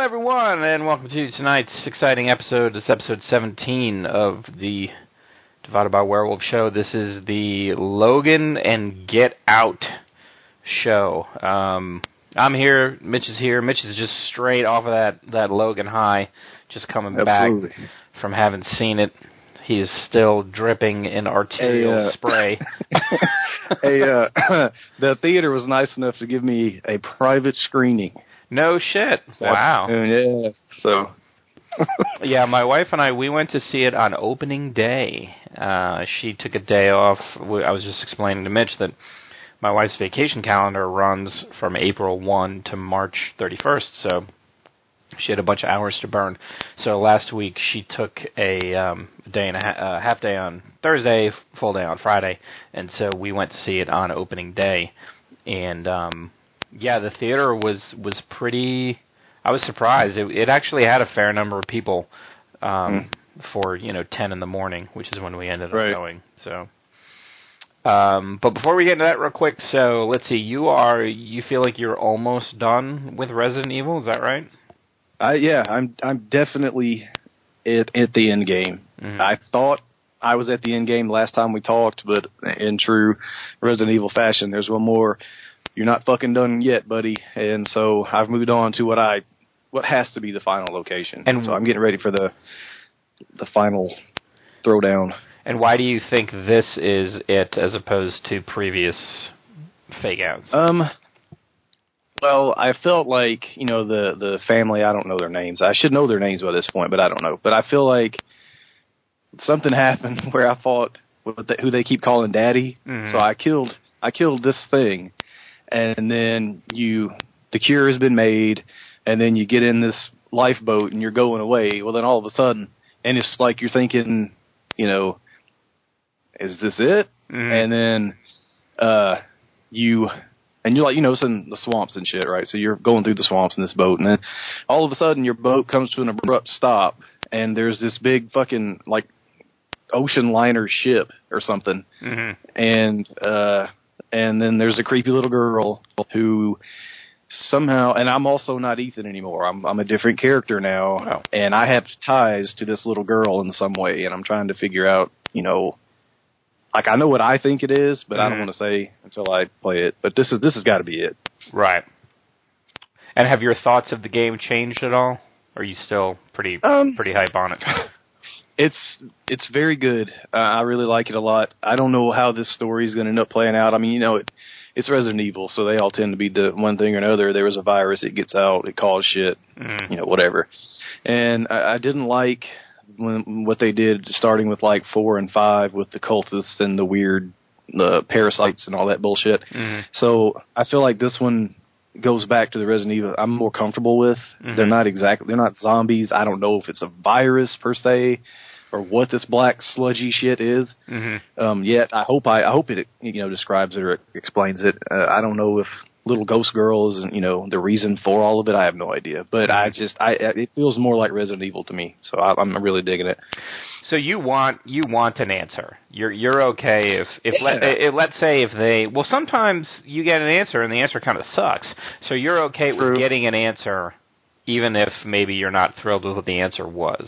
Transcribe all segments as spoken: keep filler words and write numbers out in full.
everyone, and welcome to tonight's exciting episode. It's episode seventeen of the Divided by Werewolf show. This is the Logan and Get Out show. Um, I'm here. Mitch is here. Mitch is just straight off of that, that Logan high, just coming Absolutely. back from having seen it. He is still dripping in arterial hey, uh, spray. hey, uh, the theater was nice enough to give me a private screening. No shit. Wow. Yeah. So. Yeah, my wife and I, we went to see it on opening day. Uh, she took a day off. I was just explaining to Mitch that my wife's vacation calendar runs from April first to March thirty-first, so she had a bunch of hours to burn. So last week she took a um, day and a ha- uh, half day on Thursday, full day on Friday, and so we went to see it on opening day. And um, yeah, the theater was was pretty. I was surprised. It, it actually had a fair number of people um, mm. for you know ten in the morning, which is when we ended up right. going. So, um, but before we get into that, real quick, so let's see. You are you feel like you're almost done with Resident Evil? Is that right? I, yeah, I'm I'm definitely at, at the end game. Mm-hmm. I thought I was at the end game last time we talked, but in true Resident Evil fashion, there's one more. You're not fucking done yet, buddy. And so I've moved on to what I what has to be the final location. And so I'm getting ready for the the final throwdown. And why do you think this is it as opposed to previous fake outs? Um. Well, I felt like, you know, the, the family, I don't know their names. I should know their names by this point, but I don't know. But I feel like something happened where I fought with the, who they keep calling Daddy. Mm-hmm. So I killed I killed this thing. And then you, the cure has been made, and then you get in this lifeboat and you're going away. Well, then all of a sudden, and it's like you're thinking, you know, is this it? Mm-hmm. And then uh, you... And you're like, you know, it's in the swamps and shit, right? So you're going through the swamps in this boat, and then all of a sudden your boat comes to an abrupt stop, and there's this big fucking, like, ocean liner ship or something. Mm-hmm. And uh, and then there's a creepy little girl who somehow, and I'm also not Ethan anymore. I'm I'm a different character now, oh. and I have ties to this little girl in some way, and I'm trying to figure out, you know, like, I know what I think it is, but mm-hmm. I don't want to say until I play it. But this is this has got to be it. Right. And have your thoughts of the game changed at all? Or are you still pretty um, pretty hype on it? It's it's very good. Uh, I really like it a lot. I don't know how this story is going to end up playing out. I mean, you know, it, it's Resident Evil, so they all tend to be the one thing or another. There was a virus, it gets out, it caused shit, mm-hmm. you know, whatever. And I, I didn't like... When, what they did, starting with like four and five with the cultists and the weird the parasites and all that bullshit. Mm-hmm. So I feel like this one goes back to the Resident Evil I'm more comfortable with. Mm-hmm. They're not exactly, they're not zombies. I don't know if it's a virus per se or what this black sludgy shit is. Mm-hmm. Um, yet I hope I, I hope it you know describes it or explains it. Uh, I don't know if little ghost girl is, you know, the reason for all of it. I have no idea, but mm-hmm. I just, I it feels more like Resident Evil to me. So I, I'm really digging it. So you want you want an answer. You're you're okay if if, yeah. let, if let's say if they well sometimes you get an answer and the answer kind of sucks. So you're okay True. with getting an answer, even if maybe you're not thrilled with what the answer was.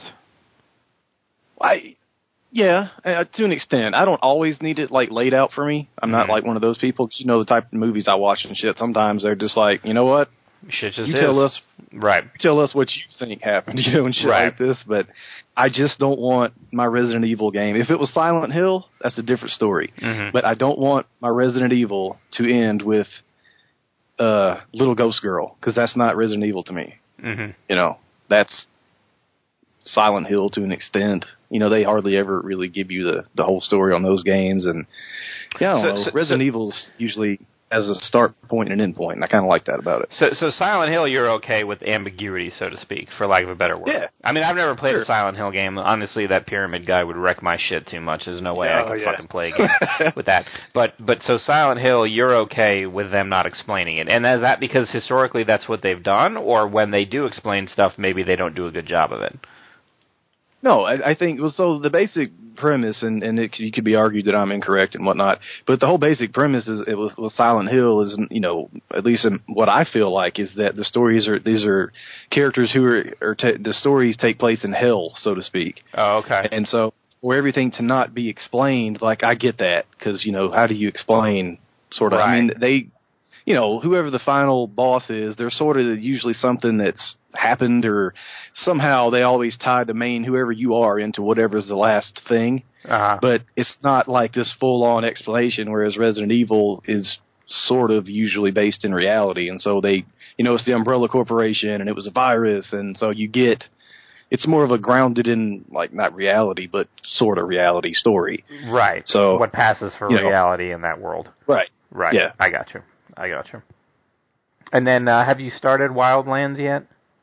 I. Yeah, uh, to an extent. I don't always need it, like, laid out for me. I'm mm-hmm. not like one of those people, because you know the type of movies I watch and shit. Sometimes they're just like, you know what? Shit just you is. tell us, right. You tell us what you think happened, you know, and shit right. like this. But I just don't want my Resident Evil game. If it was Silent Hill, that's a different story. Mm-hmm. But I don't want my Resident Evil to end with uh, Little Ghost Girl, because that's not Resident Evil to me. Mm-hmm. You know, that's Silent Hill to an extent. You know, they hardly ever really give you the, the whole story on those games. And, yeah, I don't so, know. So, Resident so, Evil's usually has a start point and an end point, and I kind of like that about it. So so Silent Hill, you're okay with ambiguity, so to speak, for lack of a better word. Yeah. I mean, I've never played sure. a Silent Hill game. Honestly, that Pyramid guy would wreck my shit too much. There's no way oh, I could yeah. fucking play a game with that. But, but so Silent Hill, you're okay with them not explaining it. And is that because historically that's what they've done, or when they do explain stuff, maybe they don't do a good job of it? No, I, I think well, so. The basic premise, and and it, you could be argued that I'm incorrect and whatnot, but the whole basic premise is it was, with Silent Hill is, you know, at least in what I feel like is that the stories are these are characters who are, are t- the stories take place in hell, so to speak. Oh, okay. And so for everything to not be explained, like I get that because you know how do you explain sort of? Right. I mean they. You know, whoever the final boss is, there's sort of usually something that's happened or somehow they always tie the main whoever you are into whatever's the last thing. Uh-huh. But it's not like this full-on explanation, whereas Resident Evil is sort of usually based in reality. And so they, you know, it's the Umbrella Corporation and it was a virus. And so you get, it's more of a grounded in, like, not reality, but sort of reality story. Right. So what passes for reality know, in that world. Right. Right. Yeah. I got you. I got you. And then, uh, have you started Wildlands yet?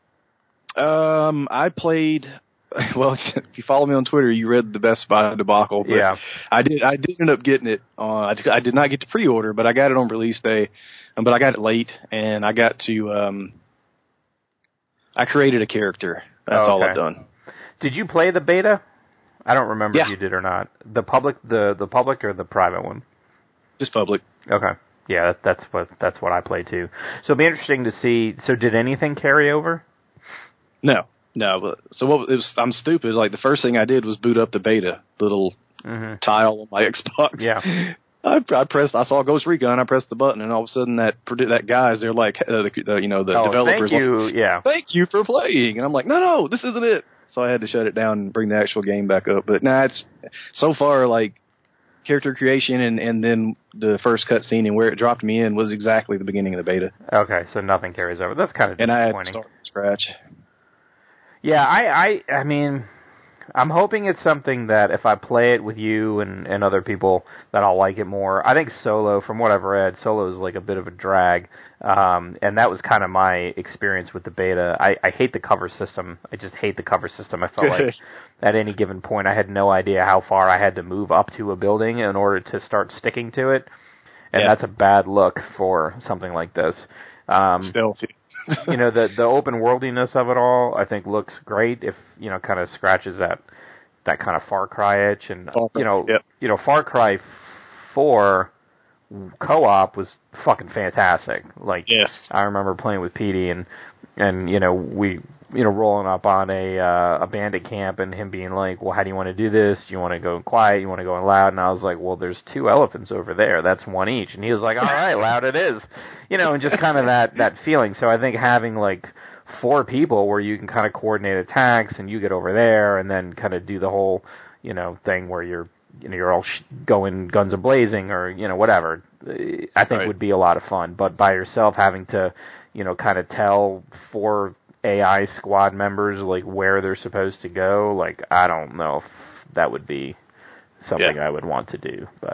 Um, I played. Well, if you follow me on Twitter, you read the Best Buy debacle. But yeah, I did. I did end up getting it. On, I, I did not get to pre-order, but I got it on release day. Um, but I got it late, and I got to. Um, I created a character. That's oh, okay. all I've done. Did you play the beta? I don't remember yeah. if you did or not. The public, the the public, or the private one? Just public. Okay. Yeah, that, that's what that's what I play too. So it'll be interesting to see. So did anything carry over? No, no. But, so what? It was, I'm stupid. Like the first thing I did was boot up the beta, the little mm-hmm. tile on my Xbox. Yeah. I, I pressed. I saw Ghost Recon. I pressed the button, and all of a sudden that that guys they're like, uh, the, the, you know, the oh, developers. Thank you. Like, yeah. Thank you for playing. And I'm like, no, no, this isn't it. So I had to shut it down and bring the actual game back up. But nah, it's so far like. Character creation and, and then the first cutscene and where it dropped me in was exactly the beginning of the beta. Okay, so nothing carries over. That's kind of disappointing. And I had to start from scratch. Yeah, I, I, I mean, I'm hoping it's something that if I play it with you and, and other people, that I'll like it more. I think solo, from what I've read, solo is like a bit of a drag, um, and that was kind of my experience with the beta. I, I hate the cover system. I just hate the cover system. I felt like at any given point I had no idea how far I had to move up to a building in order to start sticking to it, and yeah. that's a bad look for something like this. Um, Stealthy. you know, the the open worldiness of it all, I think, looks great. If you know, kind of scratches that that kind of Far Cry itch, and Far, you know, yep. you know, Far Cry four co-op was fucking fantastic. Like, yes. I remember playing with Petey, and and you know, we you know rolling up on a uh, a bandit camp, and him being like, well, how do you want to do this? Do you want to go in quiet? You want to go in loud? And I was like, well, there's two elephants over there. That's one each. And he was like, all right, loud it is. You know, and just kind of that, that feeling. So I think having like four people where you can kind of coordinate attacks and you get over there and then kind of do the whole, you know, thing where you're, you know, you're all sh- going guns a-blazing or, you know, whatever, I think right. would be a lot of fun. But by yourself having to, you know, kind of tell four A I squad members, like, where they're supposed to go, like, I don't know if that would be something yeah. I would want to do. But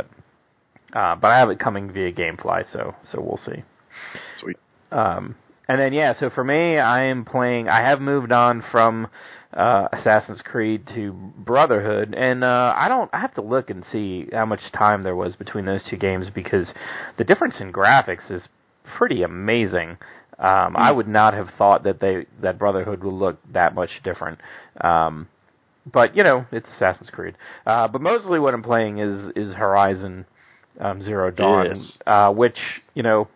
uh, but I have it coming via GameFly, so so we'll see. Sweet. Um, and then, yeah, so for me, I am playing, I have moved on from uh, Assassin's Creed to Brotherhood, and uh, I don't, I have to look and see how much time there was between those two games, because the difference in graphics is pretty amazing. Um, mm. I would not have thought that they, that Brotherhood would look that much different. Um, but, you know, it's Assassin's Creed. Uh, but mostly what I'm playing is, is Horizon um, Zero Dawn, yes. uh, which, you know,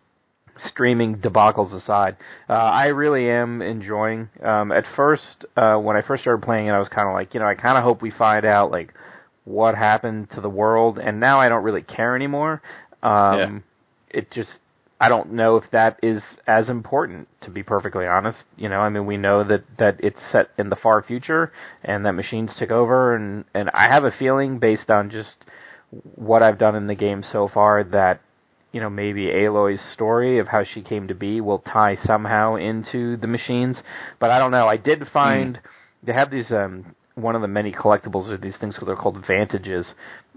streaming debacles aside, uh, I really am enjoying. Um, at first, uh, when I first started playing it, I was kind of like, you know, I kind of hope we find out like what happened to the world, and now I don't really care anymore. Um, yeah. It just, I don't know if that is as important, to be perfectly honest. You know, I mean, we know that, that it's set in the far future, and that machines took over, and, and I have a feeling, based on just what I've done in the game so far, that you know, maybe Aloy's story of how she came to be will tie somehow into the machines. But I don't know. I did find mm. they have these, um, one of the many collectibles are these things that are called Vantages.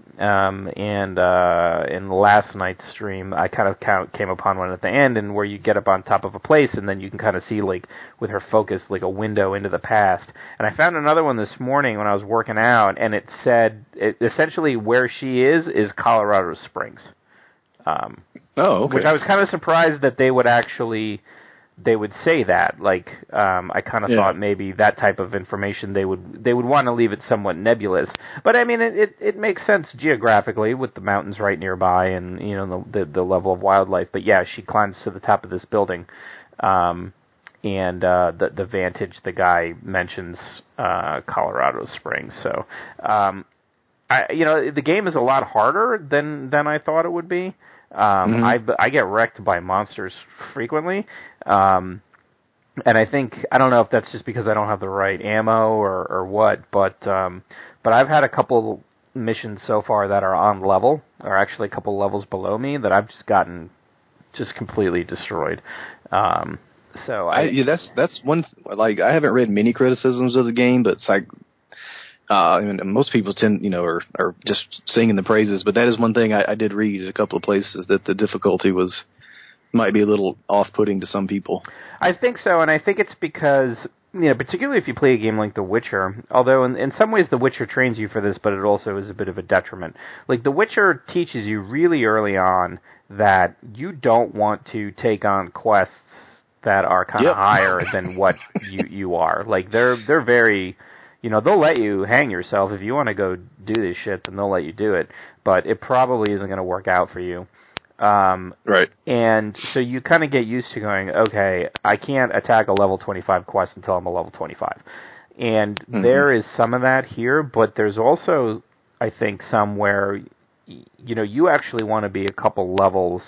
Um, and uh, in last night's stream, I kind of came upon one at the end, and where you get up on top of a place, and then you can kind of see, like, with her focus, like a window into the past. And I found another one this morning when I was working out, and it said, it, essentially where she is, is Colorado Springs. Um, oh, okay. Which I was kind of surprised that they would actually they would say that. Like, um, I kind of yeah. thought maybe that type of information they would they would want to leave it somewhat nebulous. But I mean, it, it it makes sense geographically with the mountains right nearby and you know the the, the level of wildlife. But yeah, she climbs to the top of this building, um, and uh, the the vantage the guy mentions uh, Colorado Springs. So, um, I you know the game is a lot harder than than I thought it would be. Um, mm-hmm. I, I get wrecked by monsters frequently, um, and I think I don't know if that's just because I don't have the right ammo or, or what, but um, but I've had a couple missions so far that are on level, or actually a couple levels below me that I've just gotten just completely destroyed. Um, so I, I yeah, that's that's one like I haven't read many criticisms of the game, but it's like. Uh, I mean, most people tend, you know, are, are just singing the praises, but that is one thing I, I did read at a couple of places that the difficulty was might be a little off-putting to some people. I think so, and I think it's because, you know, particularly if you play a game like The Witcher, although in, in some ways The Witcher trains you for this, but it also is a bit of a detriment. Like, The Witcher teaches you really early on that you don't want to take on quests that are kind of yep. higher than what you, you are. Like, they're they're very... You know, they'll let you hang yourself. If you want to go do this shit, then they'll let you do it. But it probably isn't going to work out for you. Um, right. And so you kind of get used to going, okay, I can't attack a level twenty-five quest until I'm a level twenty-five. And mm-hmm. there is some of that here, but there's also, I think, some where, you know, you actually want to be a couple levels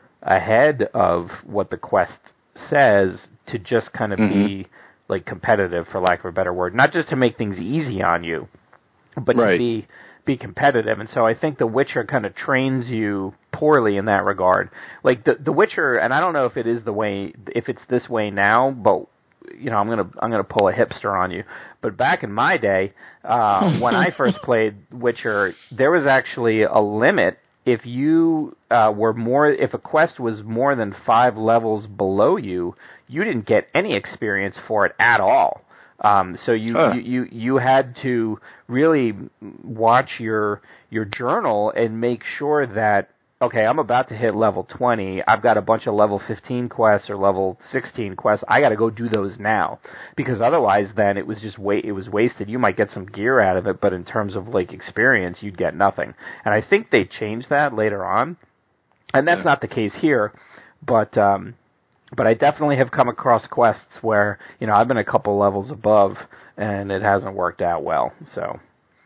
ahead of what the quest says to just kind of mm-hmm. be... like competitive, for lack of a better word, not just to make things easy on you, but right. to be be competitive. And so I think The Witcher kind of trains you poorly in that regard. Like the The Witcher, and I don't know if it is the way, if it's this way now, but you know, I'm gonna I'm gonna pull a hipster on you. But back in my day, uh, when I first played Witcher, there was actually a limit. If you uh, were more, if a quest was more than five levels below you, you didn't get any experience for it at all. Um, so you, huh. you, you you had to really watch your your journal and make sure that, okay, I'm about to hit level twenty. I've got a bunch of level fifteen quests or level sixteen quests. I got to go do those now, because otherwise, then it was just wa- it was wasted. You might get some gear out of it, but in terms of like experience, you'd get nothing. And I think they changed that later on, and that's yeah. not the case here. But um, but I definitely have come across quests where, you know, I've been a couple levels above, and it hasn't worked out well. So.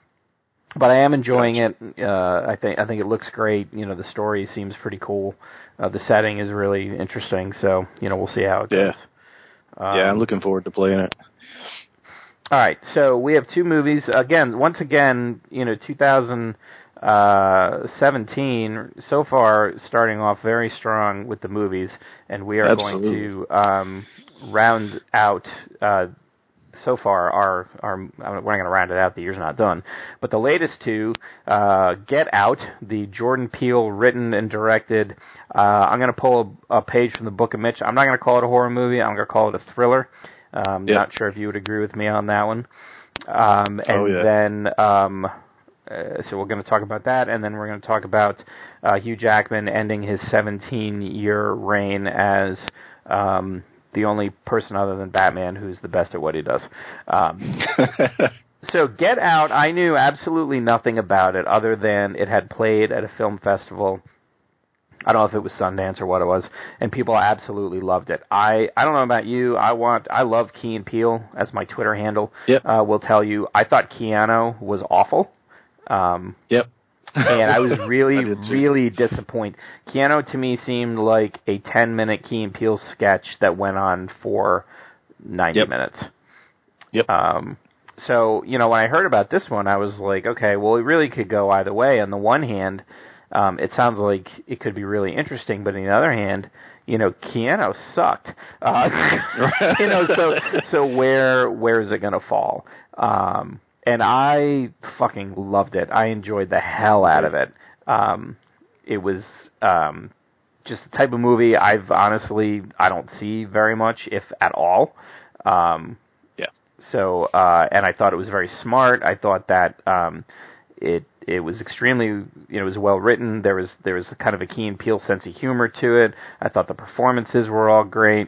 But I am enjoying gotcha. it. Uh, I think I think it looks great. You know, the story seems pretty cool. Uh, the setting is really interesting. So, you know, we'll see how it yeah. goes. Um, yeah, I'm looking forward to playing it. All right, so we have two movies. Again, once again, you know, two thousand seventeen so far starting off very strong with the movies, and we are Absolutely. going to um, round out. Uh, So far, our, our we're not going to round it out. The year's not done, but the latest two, uh, Get Out, the Jordan Peele written and directed. Uh, I'm going to pull a, a page from the Book of Mitch. I'm not going to call it a horror movie. I'm going to call it a thriller. Um, yep. Not sure if you would agree with me on that one. Um, and oh, yeah. then, um, uh, so we're going to talk about that, and then we're going to talk about uh, Hugh Jackman ending his seventeen-year reign as. Um, the only person other than Batman who's the best at what he does. Um, so Get Out, I knew absolutely nothing about it other than it had played at a film festival. I don't know if it was Sundance or what it was, and people absolutely loved it. I, I don't know about you. I want I love Key and Peele, as my Twitter handle yep. uh, will tell you. I thought Keanu was awful. Um, yep. and I was really, I really disappointed. Keanu, to me, seemed like a ten-minute Key and Peele sketch that went on for ninety yep. minutes. Yep. Um, so, you know, when I heard about this one, I was like, okay, well, it really could go either way. On the one hand, um, it sounds like it could be really interesting, but on the other hand, you know, Keanu sucked. Uh, you know, so so where where is it going to fall? Um And I fucking loved it. I enjoyed the hell out of it. Um, it was um, just the type of movie I've honestly, I don't see very much, if at all. Um, yeah. So, uh, and I thought it was very smart. I thought that um, it it was extremely, you know, it was well written. There was there was kind of a Key and Peele sense of humor to it. I thought the performances were all great.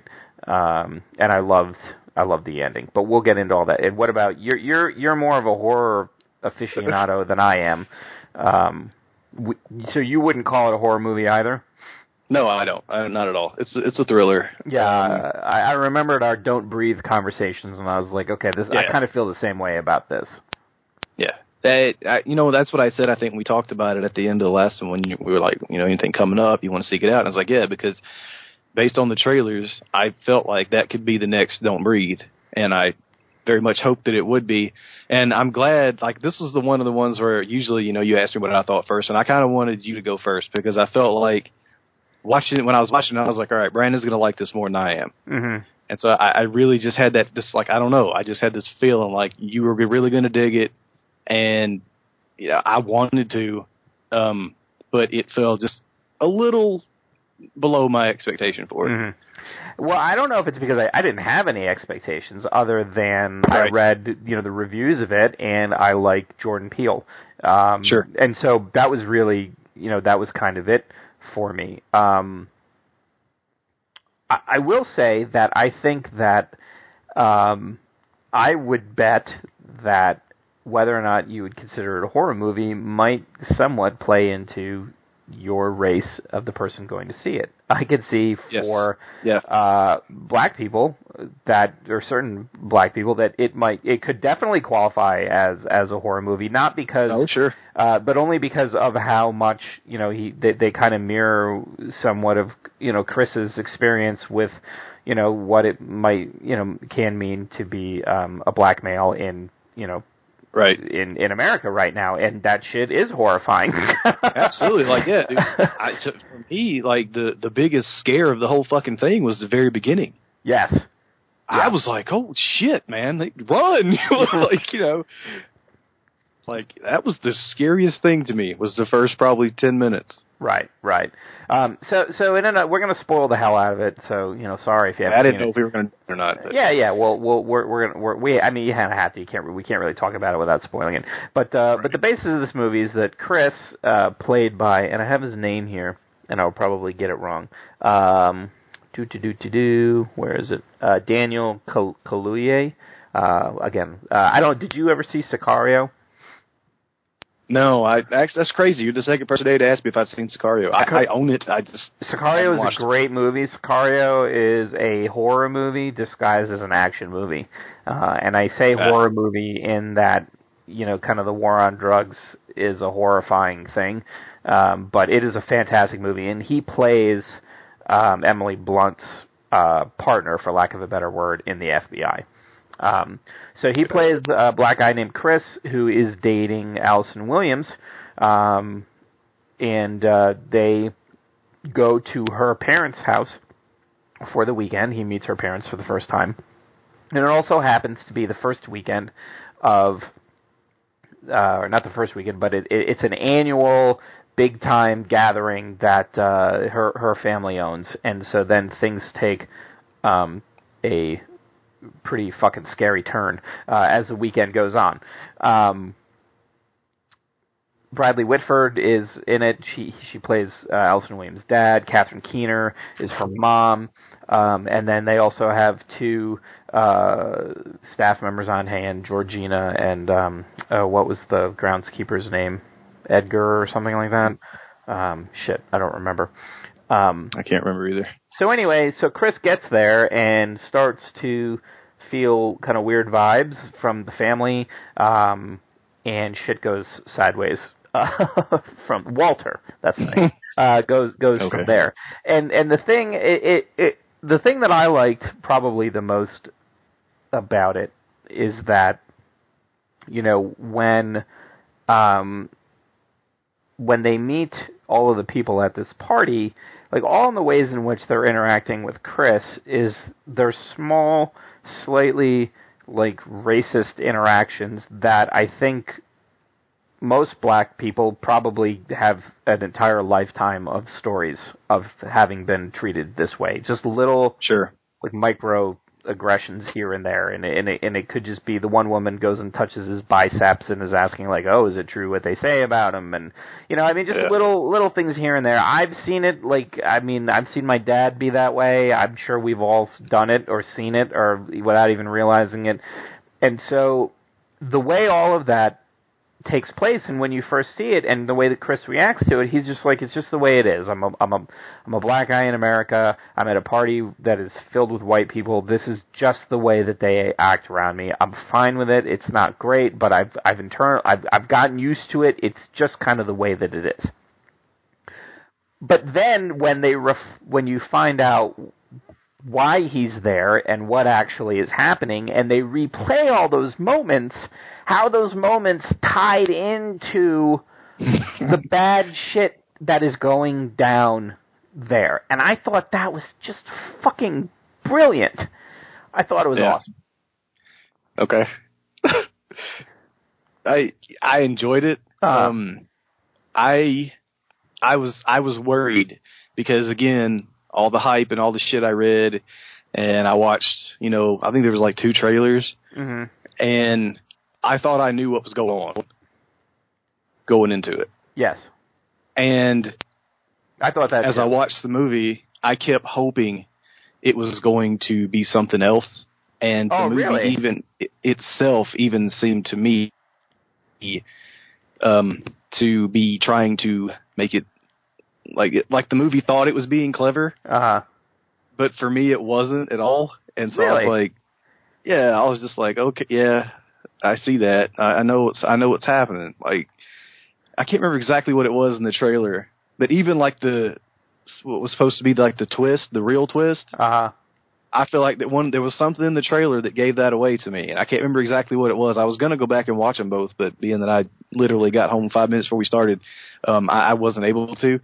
um, and I loved I loved the ending. But we'll get into all that. And what about you're you're you're more of a horror aficionado than I am. Um, we, so you wouldn't call it a horror movie either? No, I don't. I, not at all. It's it's a thriller. Yeah, um, I, I remembered our Don't Breathe conversations, and I was like, okay, this. Yeah. I kind of feel the same way about this. Yeah. That, I, you know, that's what I said. I think we talked about it at the end of the last one when you, we were like, you know, anything coming up, you want to seek it out. And I was like, yeah, because based on the trailers, I felt like that could be the next Don't Breathe. And I very much hoped that it would be. And I'm glad, like, this was the one of the ones where usually, you know, you asked me what I thought first. And I kind of wanted you to go first because I felt like watching it, when I was watching it, I was like, all right, Brandon's going to like this more than I am. Mm-hmm. And so I, I really just had that, this, like, I don't know, I just had this feeling like you were really going to dig it. And yeah, I wanted to, um, but it fell just a little below my expectation for it. Mm-hmm. Well, I don't know if it's because I, I didn't have any expectations other than right. I read, you know, the reviews of it, and I like Jordan Peele. Um, sure. And so that was really, you know, that was kind of it for me. Um, I, I will say that I think that um, I would bet that whether or not you would consider it a horror movie might somewhat play into your race of the person going to see it. I could see for yes. yeah. uh, black people that, or certain black people, that it might, it could definitely qualify as as a horror movie. Not because, oh sure, uh, but only because of how much, you know, he they, they kind of mirror somewhat of, you know, Chris's experience with, you know, what it might, you know, can mean to be um, a black male in, you know, right in in America right now, and that shit is horrifying. Absolutely, like yeah, dude. I, so for me, like the the biggest scare of the whole fucking thing was the very beginning. Yes, yeah. I was like, oh shit, man, like, run! Like, you know, like that was the scariest thing to me. Was the first probably ten minutes. Right, right. Um, so, so in a, we're going to spoil the hell out of it. So, you know, sorry if you haven't I didn't seen know it. if we were going to or not. But. Yeah, yeah. Well, we'll we're we're gonna we're, we. I mean, you kind of have to. You can't. We can't really talk about it without spoiling it. But uh, right. but the basis of this movie is that Chris, uh, played by, and I have his name here, and I'll probably get it wrong. Um, do do do do do. Where is it? Uh, Daniel Kal- Kaluuya. Uh, again, uh, I don't. Did you ever see Sicario? No, I actually, that's crazy. You're the second person today to ask me if I've seen Sicario. I, I own it. I just Sicario is a great it. movie. Sicario is a horror movie disguised as an action movie, uh, and I say uh, horror movie in that, you know, kind of the war on drugs is a horrifying thing, um, but it is a fantastic movie, and he plays um, Emily Blunt's uh, partner, for lack of a better word, in the F B I. Um, so he plays a black guy named Chris who is dating Allison Williams, um, and uh, they go to her parents' house for the weekend. He meets her parents for the first time. And it also happens to be the first weekend of, uh, or not the first weekend, but it, it, it's an annual big-time gathering that uh, her, her family owns. And so then things take um, a pretty fucking scary turn uh, as the weekend goes on. Um, Bradley Whitford is in it. She she plays uh, Allison Williams' dad. Catherine Keener is her mom. Um, and then they also have two uh, staff members on hand, Georgina and um, uh, what was the groundskeeper's name? Edgar or something like that? Um, shit, I don't remember. Um, I can't remember either. So anyway, so Chris gets there and starts to feel kind of weird vibes from the family, um, and shit goes sideways uh, from Walter. That's the name. uh, goes goes okay. from there. And and the thing it, it, it the thing that I liked probably the most about it is that, you know, when um, when they meet all of the people at this party, like all in the ways in which they're interacting with Chris is they're small, slightly like racist interactions that I think most black people probably have an entire lifetime of stories of having been treated this way. Just little, sure, like micro aggressions here and there, and it, and it, and it could just be the one woman goes and touches his biceps and is asking like, "Oh, is it true what they say about him?" And you know, I mean, just yeah. little little things here and there. I've seen it. Like, I mean, I've seen my dad be that way. I'm sure we've all done it or seen it, or without even realizing it. And so, the way all of that takes place, and when you first see it, and the way that Chris reacts to it, he's just like, it's just the way it is. I'm a, I'm a, I'm a black guy in America. I'm at a party that is filled with white people. This is just the way that they act around me. I'm fine with it. It's not great, but I've, I've internal, I've, I've gotten used to it. It's just kind of the way that it is. But then when they, ref, when you find out why he's there and what actually is happening, and they replay all those moments, how those moments tied into the bad shit that is going down there. And I thought that was just fucking brilliant. I thought it was yeah. awesome. Okay. I I enjoyed it. Uh, um I I was I was worried because again, all the hype and all the shit I read, and I watched, you know, I think there was like two trailers, mm-hmm. and I thought I knew what was going on going into it. Yes. And I thought that as too. I watched the movie, I kept hoping it was going to be something else, and oh, the movie really? even it, itself even seemed to me um, to be trying to make it Like it, like the movie thought it was being clever, uh-huh. but for me it wasn't at all. And so really? I was like, yeah, I was just like, okay, yeah, I see that. I, I know what's I know what's happening. Like, I can't remember exactly what it was in the trailer, but even like the what was supposed to be like the twist, the real twist. Uh huh. I feel like that one there was something in the trailer that gave that away to me, and I can't remember exactly what it was. I was gonna go back and watch them both, but being that I literally got home five minutes before we started, um, I, I wasn't able to.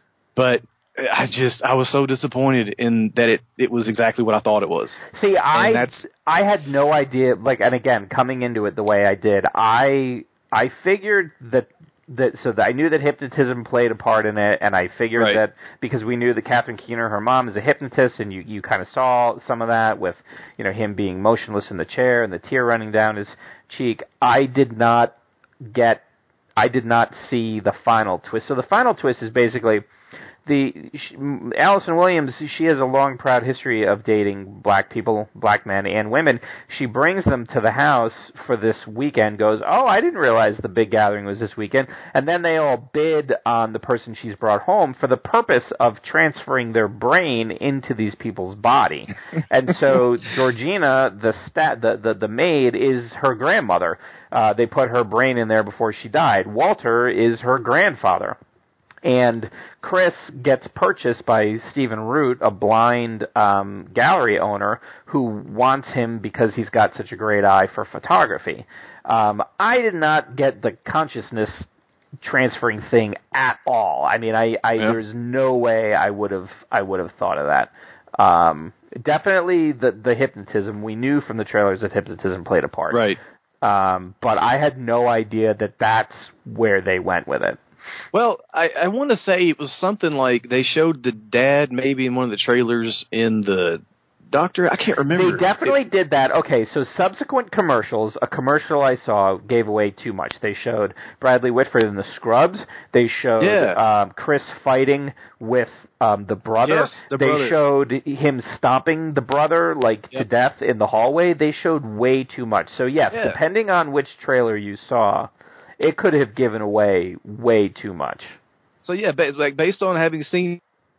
But I just, I was so disappointed in that it, it was exactly what I thought it was. See, I, that's, I had no idea, like, and again, coming into it the way I did, I, I figured that, that, so that I knew that hypnotism played a part in it, and I figured right. that, because we knew that Catherine Keener, her mom, is a hypnotist, and you, you kind of saw some of that with, you know, him being motionless in the chair and the tear running down his cheek. I did not get, I did not see the final twist. So the final twist is basically, The she, Allison Williams, she has a long, proud history of dating black people, black men and women. She brings them to the house for this weekend, goes, oh, I didn't realize the big gathering was this weekend, and then they all bid on the person she's brought home for the purpose of transferring their brain into these people's body. And so Georgina, the, stat, the, the, the maid, is her grandmother. Uh, they put her brain in there before she died. Walter is her grandfather. And Chris gets purchased by Stephen Root, a blind um, gallery owner who wants him because he's got such a great eye for photography. Um, I did not get the consciousness transferring thing at all. I mean, I, I yeah. there's no way I would have I would have thought of that. Um, definitely the the hypnotism. We knew from the trailers that hypnotism played a part. Right. Um, but I had no idea that that's where they went with it. Well, I, I want to say it was something like they showed the dad maybe in one of the trailers in the Doctor. I can't remember. They definitely it, did that. Okay, so subsequent commercials, a commercial I saw gave away too much. They showed Bradley Whitford in the Scrubs. They showed yeah. um, Chris fighting with um, the brother. Yes, the they brother. showed him stomping the brother like yep. to death in the hallway. They showed way too much. So yes, yeah. depending on which trailer you saw, it could have given away way too much. So yeah, like based on having seen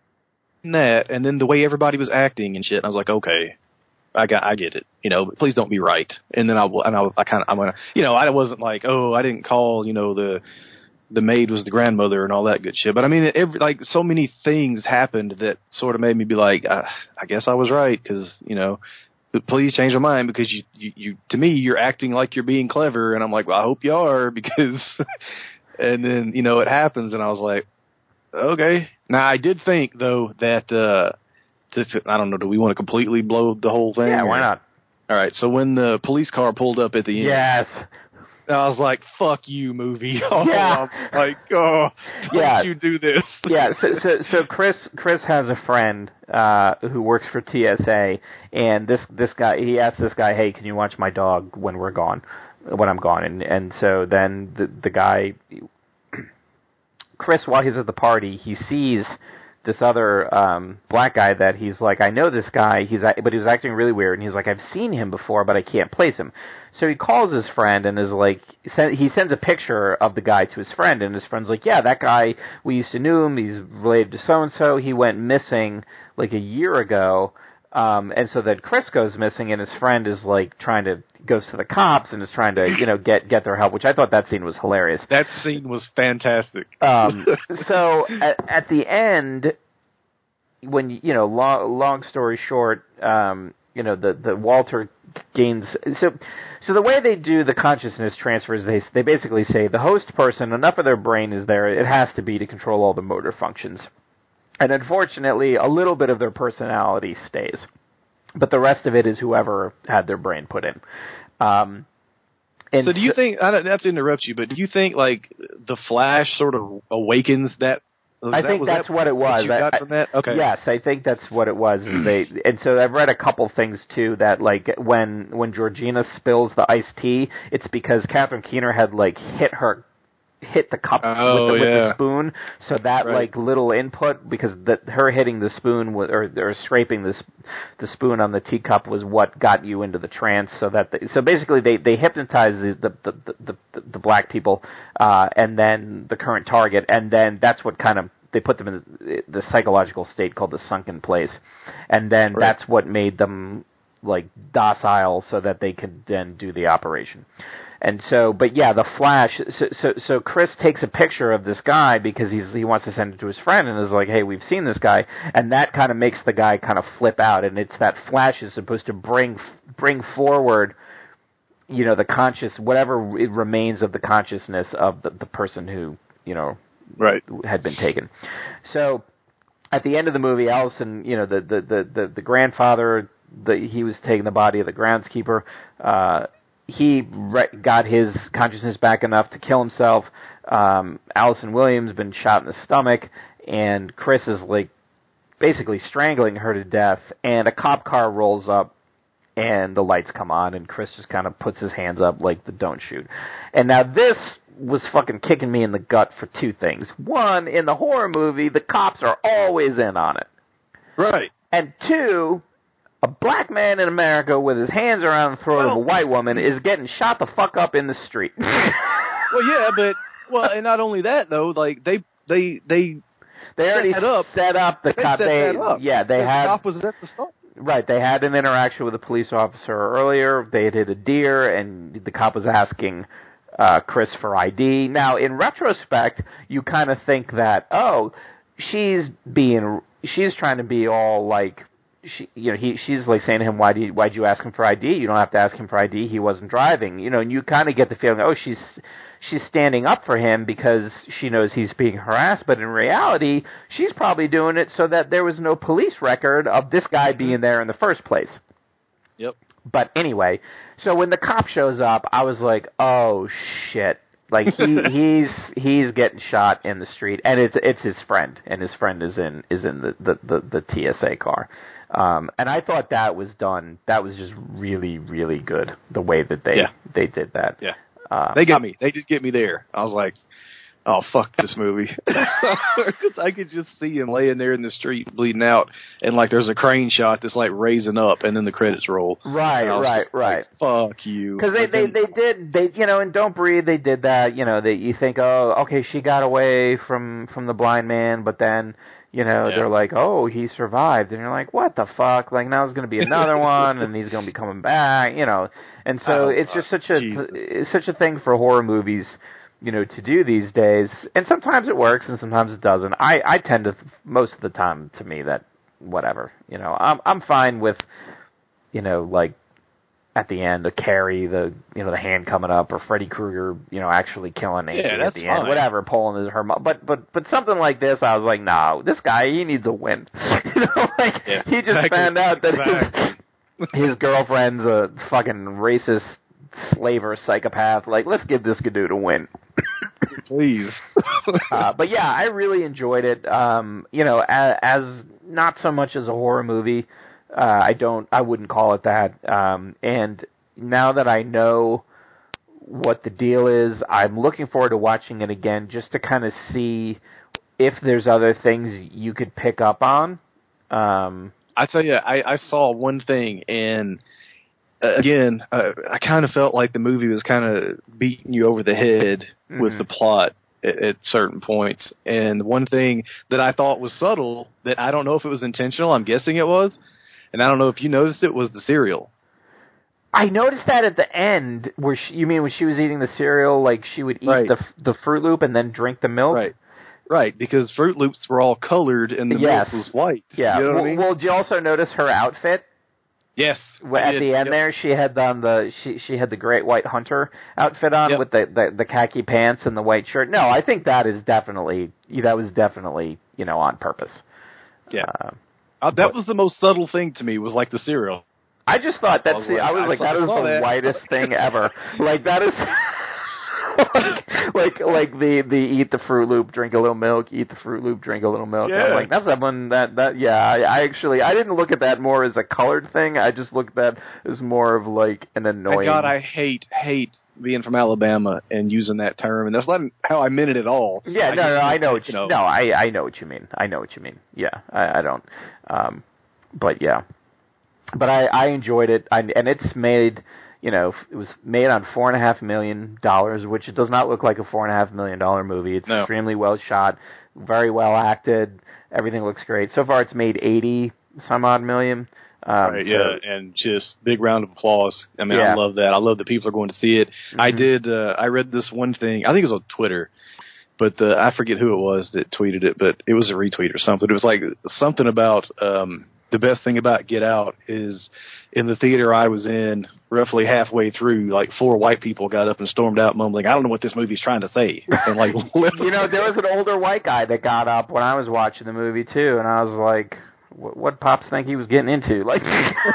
that, and then the way everybody was acting and shit, I was like, okay, I got, I get it. You know, but please don't be right. And then I, and I, was, I kind of, I'm gonna, you know, I wasn't like, oh, I didn't call, you know, the the maid was the grandmother and all that good shit. But I mean, every, like so many things happened that sort of made me be like, uh, I guess I was right because you know. But please change my mind because you, you, you, to me, you're acting like you're being clever. And I'm like, well, I hope you are because, and then, you know, it happens. And I was like, okay. Now, I did think, though, that, uh, this, I don't know, do we want to completely blow the whole thing? Yeah, why not? All right. So when the police car pulled up at the end. Yes. I was like, "Fuck you, movie!" Oh, Yeah. I'm like, "Oh, don't Yeah. you do this?" Yeah. So, so, so Chris, Chris has a friend uh, who works for T S A, and this this guy, he asked this guy, "Hey, can you watch my dog when we're gone, when I'm gone?" And and so then the the guy, Chris, while he's at the party, he sees this other um, black guy that he's like, I know this guy, he's but he was acting really weird, and he's like, I've seen him before, but I can't place him. So he calls his friend and is like, he sends a picture of the guy to his friend, and his friend's like, yeah, that guy, we used to know him, he's related to so-and-so, he went missing like a year ago, um, and so then Chris goes missing, and his friend is like trying to, goes to the cops and is trying to, you know, get, get their help, which I thought that scene was hilarious. That scene was fantastic. Um, so at, at the end, when, you know, long, long story short, um, you know, the, the Walter gains, so, so the way they do the consciousness transfers, they, they basically say the host person, enough of their brain is there, it has to be to control all the motor functions. And unfortunately, a little bit of their personality stays. But the rest of it is whoever had their brain put in. Um, and so do you so, think, I don't, not to interrupt you, but do you think, like, the Flash sort of awakens that? I that, think that's that what it was. What you got I, from that? Okay. Yes, I think that's what it was. Is they, and so I've read a couple things, too, that, like, when when Georgina spills the iced tea, it's because Catherine Keener had, like, hit her hit the cup oh, with, the, yeah. with the spoon, so that right. like little input, because the, her hitting the spoon with, or, or scraping this the spoon on the teacup was what got you into the trance. So that the, so basically they they hypnotize the the the, the, the, the black people, uh, and then the current target, and then that's what kind of they put them in the, the psychological state called the sunken place, and then right. that's what made them like docile, so that they could then do the operation. And so, but yeah, the Flash. So, so, so Chris takes a picture of this guy because he's he wants to send it to his friend, and is like, "Hey, we've seen this guy," and that kind of makes the guy kind of flip out. And it's that Flash is supposed to bring bring forward, you know, the conscious, whatever it remains of the consciousness of the, the person who, you know, right. had been taken. So, at the end of the movie, Allison, you know, the the the the, the grandfather, the he was taking the body of the groundskeeper. Uh, He re- got his consciousness back enough to kill himself. Um, Allison Williams been shot in the stomach, and Chris is like basically strangling her to death. And a cop car rolls up, and the lights come on, and Chris just kind of puts his hands up like the "don't shoot." And now this was fucking kicking me in the gut for two things. One, in the horror movie, the cops are always in on it, right? And two, a black man in America with his hands around the throat well, of a white woman is getting shot the fuck up in the street. Well, yeah, but well, and not only that though, like they they they they already set up set up the they cop. Set they, that up. Yeah, they the had. The cop was at the start. Right, they had an interaction with a police officer earlier. They had hit a deer, and the cop was asking uh, Chris for I D. Now, in retrospect, you kind of think that, oh, she's being, she's trying to be all like. She, you know, he, she's like saying to him, "Why do you, why'd you ask him for I D? You don't have to ask him for I D. He wasn't driving." You know, and you kind of get the feeling, oh, she's, she's standing up for him because she knows he's being harassed. But in reality, she's probably doing it so that there was no police record of this guy being there in the first place. Yep. But anyway, so when the cop shows up, I was like, oh shit. Like he he's he's getting shot in the street, and it's it's his friend, and his friend is in is in the the, the, the T S A car. Um, and I thought that was done. That was just really, really good. The way that they yeah. they did that. Yeah, uh, they got me. They just get me there. I was like, oh fuck this movie. I could just see him laying there in the street bleeding out, and like there's a crane shot that's like raising up, and then the credits roll. Right, right, right. Like, fuck you. Because they, they they did they you know in Don't Breathe they did that. You know that you think, oh okay, she got away from from the blind man, but then. You know, yeah. they're like, oh, he survived. And you're like, what the fuck? Like, now there's going to be another one, and he's going to be coming back, you know. And so oh, it's just such a Jesus. it's such a thing for horror movies, you know, to do these days. And sometimes it works, and sometimes it doesn't. I, I tend to, most of the time, to me, that whatever. You know, I'm I'm fine with, you know, like, at the end, the Carrie, the you know the hand coming up, or Freddy Krueger, you know, actually killing Nancy yeah, at the fine. end, whatever, pulling his her. But but but something like this, I was like, no, this guy, he needs a win. you know, like yeah, he just exactly. found out that exactly. his, his girlfriend's a fucking racist slaver psychopath. Like, let's give this dude a win. Please. uh, but yeah, I really enjoyed it. Um, you know, as, as not so much as a horror movie. Uh, I don't, I wouldn't call it that. Um, and now that I know what the deal is, I'm looking forward to watching it again just to kind of see if there's other things you could pick up on. Um, I tell you, I, I saw one thing, and uh, again, uh, I kind of felt like the movie was kind of beating you over the head mm-hmm. with the plot at, at certain points. And one thing that I thought was subtle, that I don't know if it was intentional, I'm guessing it was, and I don't know if you noticed it, was the cereal. I noticed that at the end, where she, you mean when she was eating the cereal, like she would eat right. the the Fruit Loop and then drink the milk? Right. Right, because Fruit Loops were all colored and the yes. milk was white. Yeah. You know well, what I mean? well, did you also notice her outfit? Yes. At the end yep. there, she had on the she she had the Great White Hunter outfit on yep. with the, the the khaki pants and the white shirt. No, I think that is definitely that was definitely you know on purpose. Yeah. Uh, uh, that but, was the most subtle thing to me. Was like the cereal. I just thought that's I was the, like, I was I like that is the that. whitest thing ever. Like that is. like, like like the the eat the Fruit Loop, drink a little milk, eat the Fruit Loop, drink a little milk. Yeah. I'm like that's that one that that yeah. I, I actually I didn't look at that more as a colored thing. I just looked at that as more of like an annoying. God, I hate hate being from Alabama and using that term, and that's not how I meant it at all. Yeah, I no, no, I know what you. Know. No, I I know what you mean. I know what you mean. Yeah, I, I don't. Um, but yeah, but I I enjoyed it, I, and it's made. You know, it was made on four and a half million dollars, which does not look like a four and a half million dollar movie. It's no. extremely well shot, very well acted. Everything looks great. So far, it's made eighty some odd million. Um, right, yeah, so, and just big round of applause. I mean, yeah. I love that. I love that people are going to see it. Mm-hmm. I did. Uh, I read this one thing. I think it was on Twitter, but uh, I forget who it was that tweeted it, but it was a retweet or something. It was like something about um, the best thing about Get Out is. In the theater I was in, roughly halfway through, like four white people got up and stormed out mumbling, I don't know what this movie's trying to say. And like, you know, there was an older white guy that got up when I was watching the movie too, and I was like, what, what Pops think he was getting into? Like,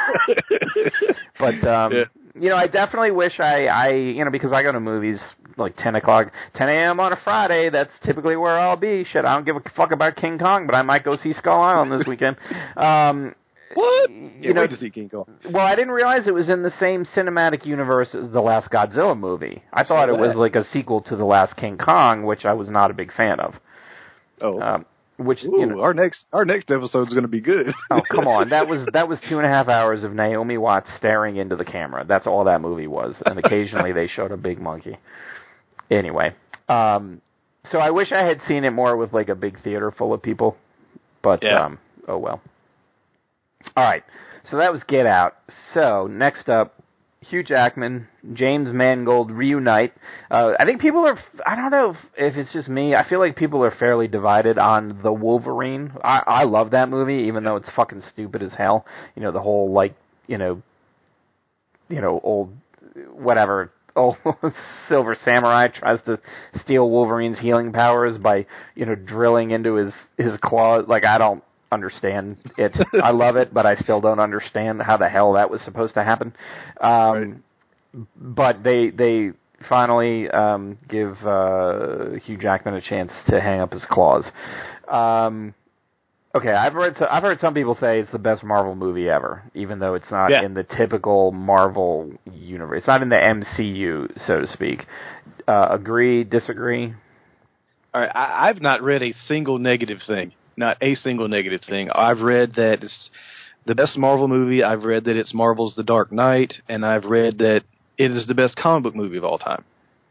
but, um, yeah. you know, I definitely wish I, I, you know, because I go to movies like ten o'clock, ten a.m. on a Friday, that's typically where I'll be. Shit, I don't give a fuck about King Kong, but I might go see Skull Island this weekend. Um, What? You Can't know, wait to see King Kong. Well, I didn't realize it was in the same cinematic universe as the last Godzilla movie. I thought so it was like a sequel to the last King Kong, which I was not a big fan of. Oh, um, which Ooh, you know, our next our next episode is going to be good. Oh, come on! That was that was two and a half hours of Naomi Watts staring into the camera. That's all that movie was, and occasionally they showed a big monkey. Anyway, um, so I wish I had seen it more with like a big theater full of people, but yeah. um, oh well. All right, so that was Get Out. So next up, Hugh Jackman, James Mangold reunite. Uh, I think people are, I don't know if, if it's just me, I feel like people are fairly divided on The Wolverine. I, I love that movie, even though it's fucking stupid as hell. You know, the whole, like, you know, you know, old, whatever, old Silver Samurai tries to steal Wolverine's healing powers by, you know, drilling into his, his claws. Like, I don't understand it. I love it, but I still don't understand how the hell that was supposed to happen. Um, right. But they they finally um, give uh, Hugh Jackman a chance to hang up his claws. Um, okay, I've heard I've heard some people say it's the best Marvel movie ever, even though it's not yeah. in the typical Marvel universe. It's not in the M C U, so to speak. Uh, agree? Disagree? All right, I, I've not read a single negative thing. Not a single negative thing. I've read that it's the best Marvel movie. I've read that it's Marvel's The Dark Knight, and I've read that it is the best comic book movie of all time.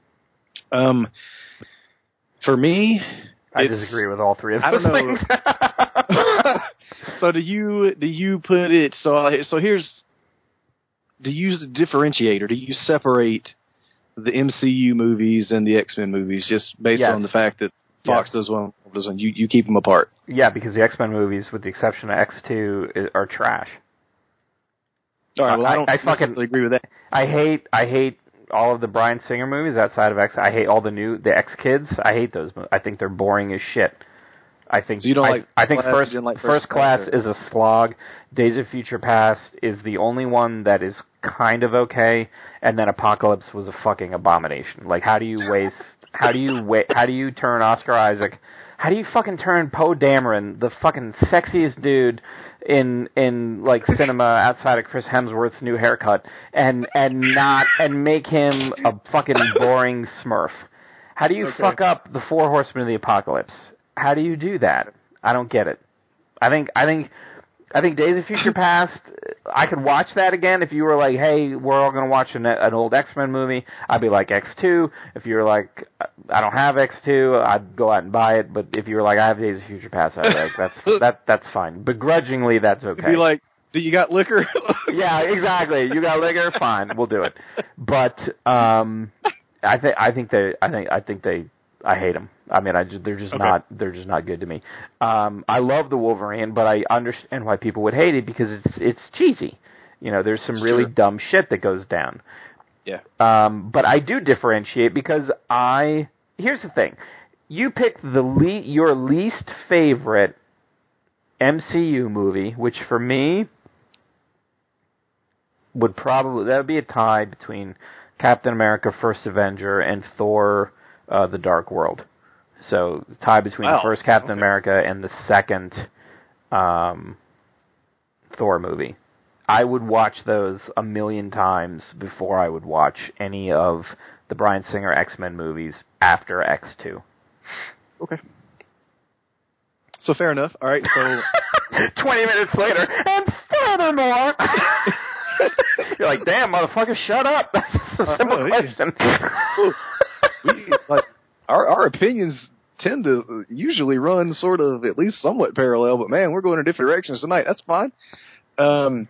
Um, for me, I disagree with all three of those I don't know. things. So do you? Do you put it? So so here's. Do you use a differentiator? Do you separate the M C U movies and the X-Men movies just based yes. on the fact that Fox yes. does one, does one? You you keep them apart. Yeah, because the X-Men movies, with the exception of X two, are trash. All right, well, I, I don't I fucking agree with that. I hate I hate all of the Bryan Singer movies outside of X. I hate all the new the X Kids. I hate those movies. I think they're boring as shit. I think so you don't I, like I think class, first like first, first class class is a slog. Days of Future Past is the only one that is kind of okay, and then Apocalypse was a fucking abomination. Like, how do you waste? How do you wa- How do you turn Oscar Isaac? How do you fucking turn Poe Dameron, the fucking sexiest dude in in like cinema outside of Chris Hemsworth's new haircut, and and not and make him a fucking boring Smurf? How do you okay. fuck up the Four Horsemen of the Apocalypse? How do you do that? I don't get it. I think I think I think Days of Future Past, I could watch that again. If you were like, hey, we're all going to watch an, an old X-Men movie, I'd be like, X two. If you were like, I don't have X two, I'd go out and buy it. But if you were like, I have Days of Future Past, I'd be like, that's, that, that's fine. Begrudgingly, that's okay. You'd be like, do you got liquor? Yeah, exactly. You got liquor? Fine, we'll do it. But um, I think I think they I think I think they I hate them. I mean, I just, they're just okay. not they're just not good to me. Um, I love the Wolverine, but I understand why people would hate it because it's it's cheesy. You know, there's some it's really true. dumb shit that goes down. Yeah. Um, but I do differentiate because I here's the thing: you picked the le- your least favorite M C U movie, which for me would probably that would be a tie between Captain America: First Avenger and Thor: uh, The Dark World. So tie between wow. the first Captain okay. America and the second um, Thor movie. I would watch those a million times before I would watch any of the Bryan Singer X-Men movies after X two. Okay. So fair enough. All right. So twenty minutes later, and furthermore, you're like, damn, motherfucker, shut up. That's a simple uh, question. Well, we, like, our our opinions tend to usually run sort of at least somewhat parallel, but man, we're going in different directions tonight. That's fine. Um.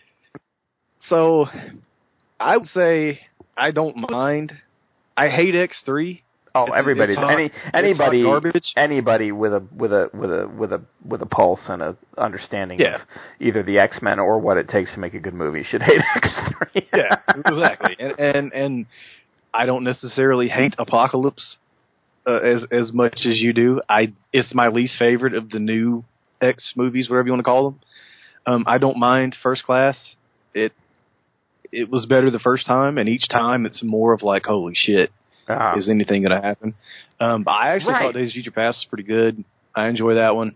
So I would say I don't mind. I hate X three. Oh, everybody's hot, any anybody garbage. anybody with a with a with a with a with a pulse and a understanding yeah. of either the X-Men or what it takes to make a good movie should hate X three. Yeah, exactly. And, and and I don't necessarily hate Apocalypse uh, as as much as you do. I it's my least favorite of the new X movies, whatever you want to call them. Um, I don't mind First Class. It it was better the first time, and each time it's more of like, holy shit. Uh-huh. Is anything going to happen? Um, but I actually right. thought Days of Future Past was pretty good. I enjoy that one.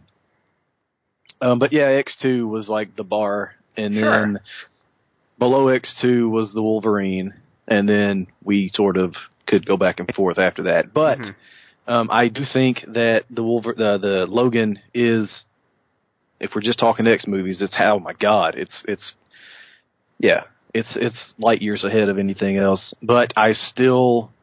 Um, but yeah, X two was like the bar, and sure. then below X two was the Wolverine, and then we sort of could go back and forth after that. But mm-hmm. um, I do think that the Wolver- the, the Logan is, if we're just talking X movies, it's oh my god, it's it's yeah, it's it's light years ahead of anything else. But I still.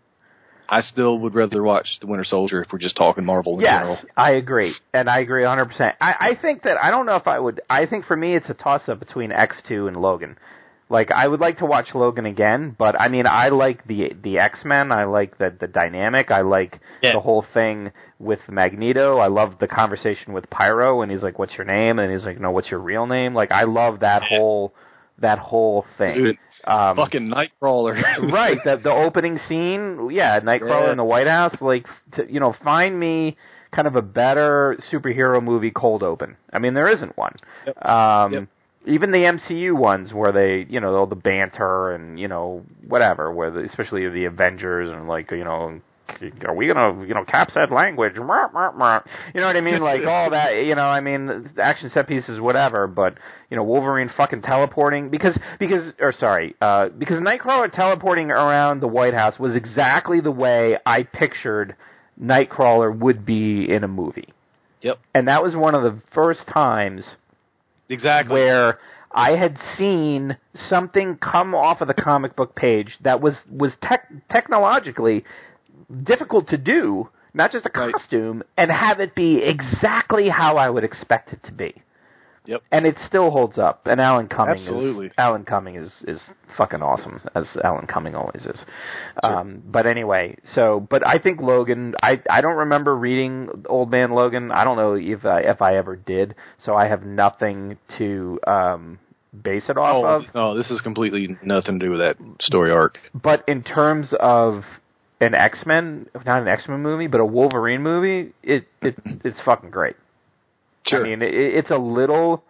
I still would rather watch The Winter Soldier if we're just talking Marvel in yes, general. Yes, I agree. And I agree one hundred percent. I, I think that, I don't know if I would, I think for me it's a toss-up between X two and Logan. Like, I would like to watch Logan again, but I mean, I like the the X-Men, I like the, the dynamic, I like yeah. the whole thing with Magneto, I love the conversation with Pyro, and he's like, what's your name? And he's like, no, what's your real name? Like, I love that yeah. whole, that whole thing. Dude. Um, Fucking Nightcrawler. Right, the the opening scene, yeah, Nightcrawler yeah. in the White House, like, to, you know, find me kind of a better superhero movie cold open. I mean, there isn't one. Yep. Um, yep. Even the M C U ones where they, you know, all the banter and, you know, whatever, where the, especially the Avengers and, like, you know, are we gonna, you know, cap set language? You know what I mean? Like all that, you know. I mean, action set pieces, whatever. But you know, Wolverine fucking teleporting because because or sorry, uh, because Nightcrawler teleporting around the White House was exactly the way I pictured Nightcrawler would be in a movie. Yep. And that was one of the first times exactly where I had seen something come off of the comic book page that was was tech, technologically difficult to do, not just a costume, right. and have it be exactly how I would expect it to be. Yep. And it still holds up. And Alan Cumming Absolutely. is Alan Cumming is, is fucking awesome, as Alan Cumming always is. Sure. Um, but anyway, so but I think Logan. I I don't remember reading Old Man Logan. I don't know if I, if I ever did. So I have nothing to um, base it off oh, of. No, this is completely nothing to do with that story arc. But in terms of an X-Men, not an X-Men movie, but a Wolverine movie, it, it it's fucking great. Sure. I mean, it, it's a little,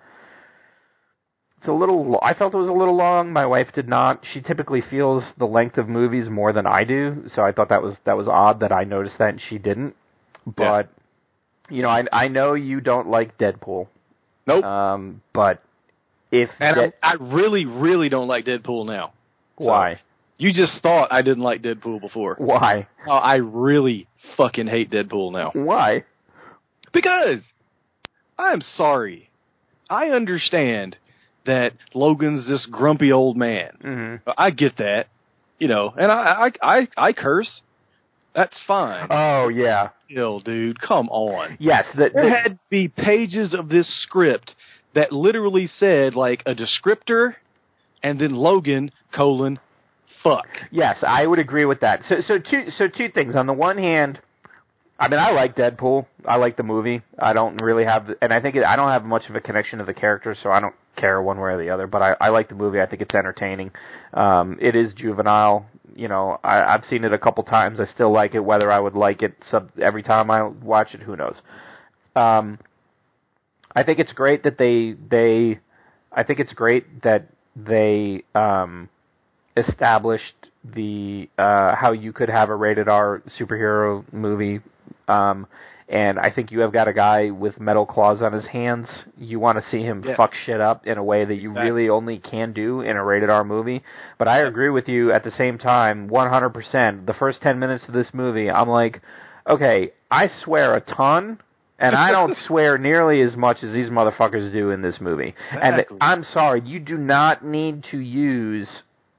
it's a little, I felt it was a little long. My wife did not. She typically feels the length of movies more than I do, so I thought that was, that was odd that I noticed that and she didn't. But, yeah. you know, I, I know you don't like Deadpool. Nope. Um, but if... And De- I, I really, really don't like Deadpool now. Why? So, you just thought I didn't like Deadpool before. Why? Oh, I really fucking hate Deadpool now. Why? Because I'm sorry. I understand that Logan's this grumpy old man. Mm-hmm. I get that. You know, and I, I, I, I curse. That's fine. Oh, yeah. Still, dude, come on. Yes. The, there the, had to be pages of this script that literally said, like, a descriptor and then Logan, colon, fuck. Yes, I would agree with that. So, so two, so two things. On the one hand, I mean, I like Deadpool. I like the movie. I don't really have, and I think it, I don't have much of a connection to the character, so I don't care one way or the other. But I, I like the movie. I think it's entertaining. Um, it is juvenile. You know, I, I've seen it a couple times. I still like it. Whether I would like it sub, every time I watch it, who knows? Um, I think it's great that they they. I think it's great that they um, established the uh, how you could have a rated R superhero movie. Um, and I think you have got a guy with metal claws on his hands. You want to see him yes. fuck shit up in a way that you exactly. really only can do in a rated R movie. But I agree with you at the same time, one hundred percent. The first ten minutes of this movie, I'm like, okay, I swear a ton, and I don't swear nearly as much as these motherfuckers do in this movie. Exactly. And I'm sorry, you do not need to use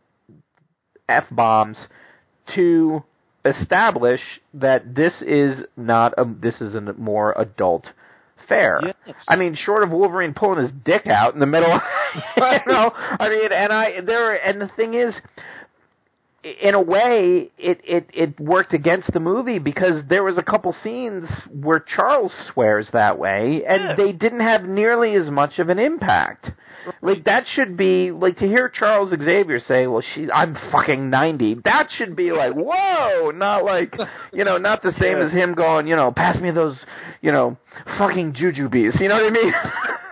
F-bombs to establish that this is not a, this is a more adult fare. Yes. I mean, short of Wolverine pulling his dick out in the middle, you know. I mean, and I there and the thing is, in a way, it, it it worked against the movie because there was a couple scenes where Charles swears that way, and yes. they didn't have nearly as much of an impact. Like, that should be, like, to hear Charles Xavier say, well, she, I'm fucking ninety, that should be like, whoa, not like, you know, not the same yeah. as him going, you know, pass me those, you know, fucking jujubes, you know what I mean?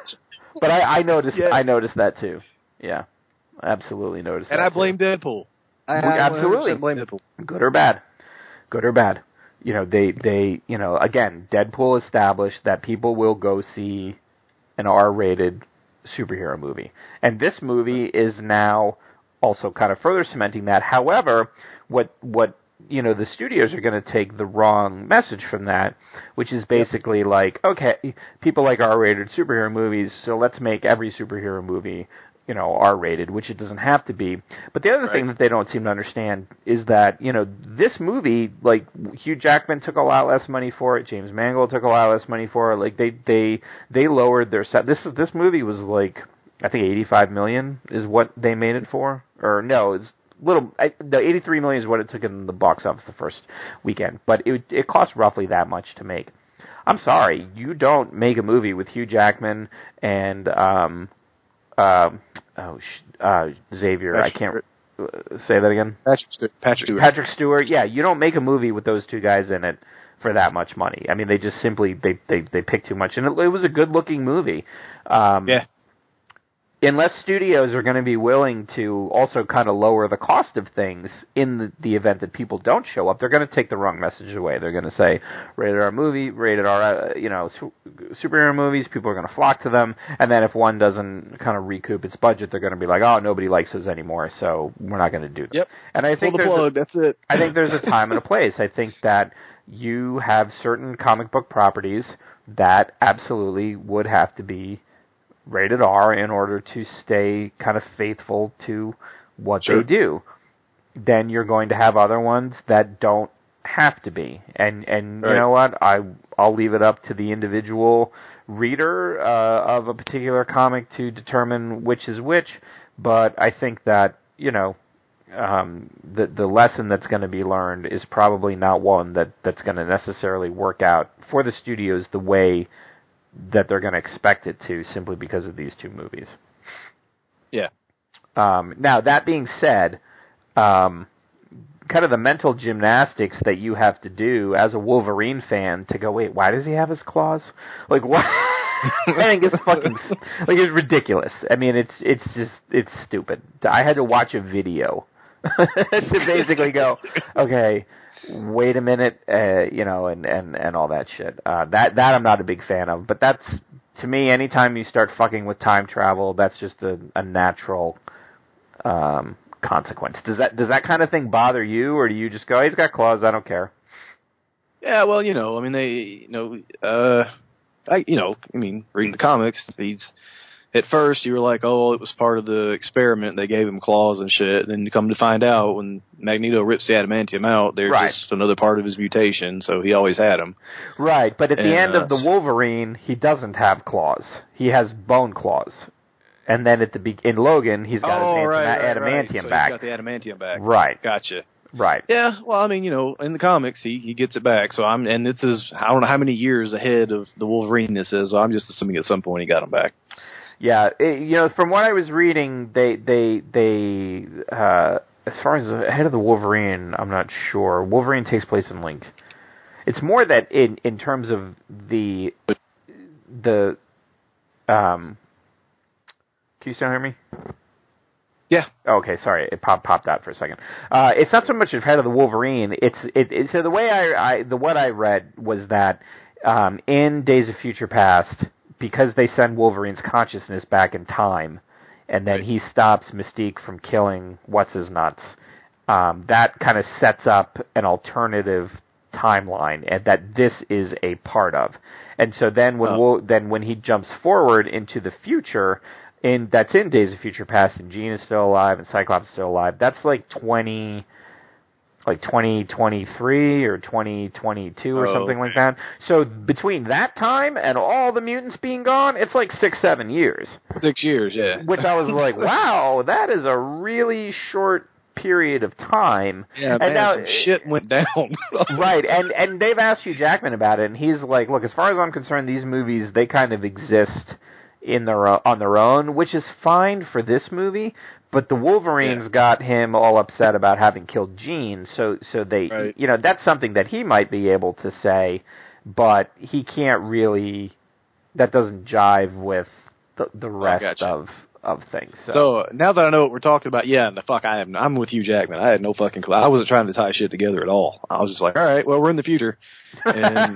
But I, I noticed, yes. I noticed that too. Yeah, absolutely noticed and that I blame too. Deadpool. I We, absolutely. blame Deadpool. Good or bad. Good or bad. You know, they, they, you know, again, Deadpool established that people will go see an R-rated superhero movie. And this movie is now also kind of further cementing that. However, what what you know, the studios are going to take the wrong message from that, which is basically yep. like, okay, people like R-rated superhero movies, so let's make every superhero movie, you know, R-rated, which it doesn't have to be. But the other right. thing that they don't seem to understand is that, you know, this movie, like, Hugh Jackman took a lot less money for it, James Mangold took a lot less money for it, like, they they they lowered their set. This is this movie was like, I think eighty-five million dollars is what they made it for, or no, it's little, I, the eighty-three million dollars is what it took in the box office the first weekend, but it it cost roughly that much to make. I'm sorry, you don't make a movie with Hugh Jackman and um uh, oh uh Xavier. Patrick, I can't uh, say that again. Patrick Stewart. Patrick Stewart. Patrick Stewart. Yeah, you don't make a movie with those two guys in it for that much money. I mean, they just simply they they they pick too much, and it, it was a good looking movie. Um, yeah. Unless studios are going to be willing to also kind of lower the cost of things in the, the event that people don't show up, they're going to take the wrong message away. They're going to say, rated R movie, rated R, uh, you know, su- superhero movies, people are going to flock to them, and then if one doesn't kind of recoup its budget, they're going to be like, oh, nobody likes us anymore, so we're not going to do that. Yep. And I think Pull the there's plug, a, that's it. I think there's a time and a place. I think that you have certain comic book properties that absolutely would have to be rated R in order to stay kind of faithful to what sure. they do. Then you're going to have other ones that don't have to be. And and right. you know what? I I'll leave it up to the individual reader uh, of a particular comic to determine which is which. But I think that, you know, um, the the lesson that's going to be learned is probably not one that, that's going to necessarily work out for the studios the way that they're going to expect it to, simply because of these two movies. Yeah. Um, now, that being said, um, kind of the mental gymnastics that you have to do as a Wolverine fan to go, wait, why does he have his claws? Like, what? I think it's fucking, like, it's ridiculous. I mean, it's it's just, it's stupid. I had to watch a video to basically go, okay, wait a minute, uh, you know, and, and, and all that shit. Uh, that, that I'm not a big fan of, but that's, to me, anytime you start fucking with time travel, that's just a, a natural, um, consequence. Does that, does that kind of thing bother you, or do you just go, he's got claws, I don't care? Yeah, well, you know, I mean, they, you know, uh, I, you know, I mean, reading the comics, he's, at first, you were like, oh, it was part of the experiment. They gave him claws and shit. And then you come to find out, when Magneto rips the adamantium out, they're right. just another part of his mutation, so he always had them. Right, but at and, the end uh, of the Wolverine, he doesn't have claws. He has bone claws. And then at the be- in Logan, he's got oh, his right, adamantium right, right. So back. He's got the adamantium back. Right. Gotcha. Right. Yeah, well, I mean, you know, in the comics, he, he gets it back. So I'm, and this is, I don't know how many years ahead of the Wolverine this is, so I'm just assuming at some point he got him back. Yeah, it, you know, from what I was reading, they, they, they, uh, as far as ahead of the Wolverine, I'm not sure. Wolverine takes place in Link. It's more that in, in terms of the, the, um, can you still hear me? Yeah. Okay, sorry, it popped popped out for a second. Uh, it's not so much ahead of the Wolverine. It's it, it. So the way I, I the what I read was that um, in Days of Future Past, because they send Wolverine's consciousness back in time, and then right. he stops Mystique from killing what's his nuts. Um, that kind of sets up an alternative timeline, and that this is a part of. And so then when oh. Wo- then when he jumps forward into the future. In that's in Days of Future Past, and Jean is still alive, and Cyclops is still alive. That's like twenty, like twenty twenty-three or twenty twenty-two or oh, something okay. like that. So between that time and all the mutants being gone, it's like six, seven years. Six years, yeah. Which I was like, wow, that is a really short period of time. Yeah, and man, now, some shit went down. Right, and and they've asked Hugh Jackman about it, and he's like, look, as far as I'm concerned, these movies, they kind of exist in their on their own, which is fine for this movie, but the Wolverines yeah. got him all upset about having killed Jean, so so they, right. you know, that's something that he might be able to say, but he can't really, that doesn't jive with the, the rest gotcha. of of things. So. so now that I know what we're talking about, yeah, the fuck, I am, I'm with Hugh Jackman. I had no fucking clue. I wasn't trying to tie shit together at all. I was just like, all right, well, we're in the future. And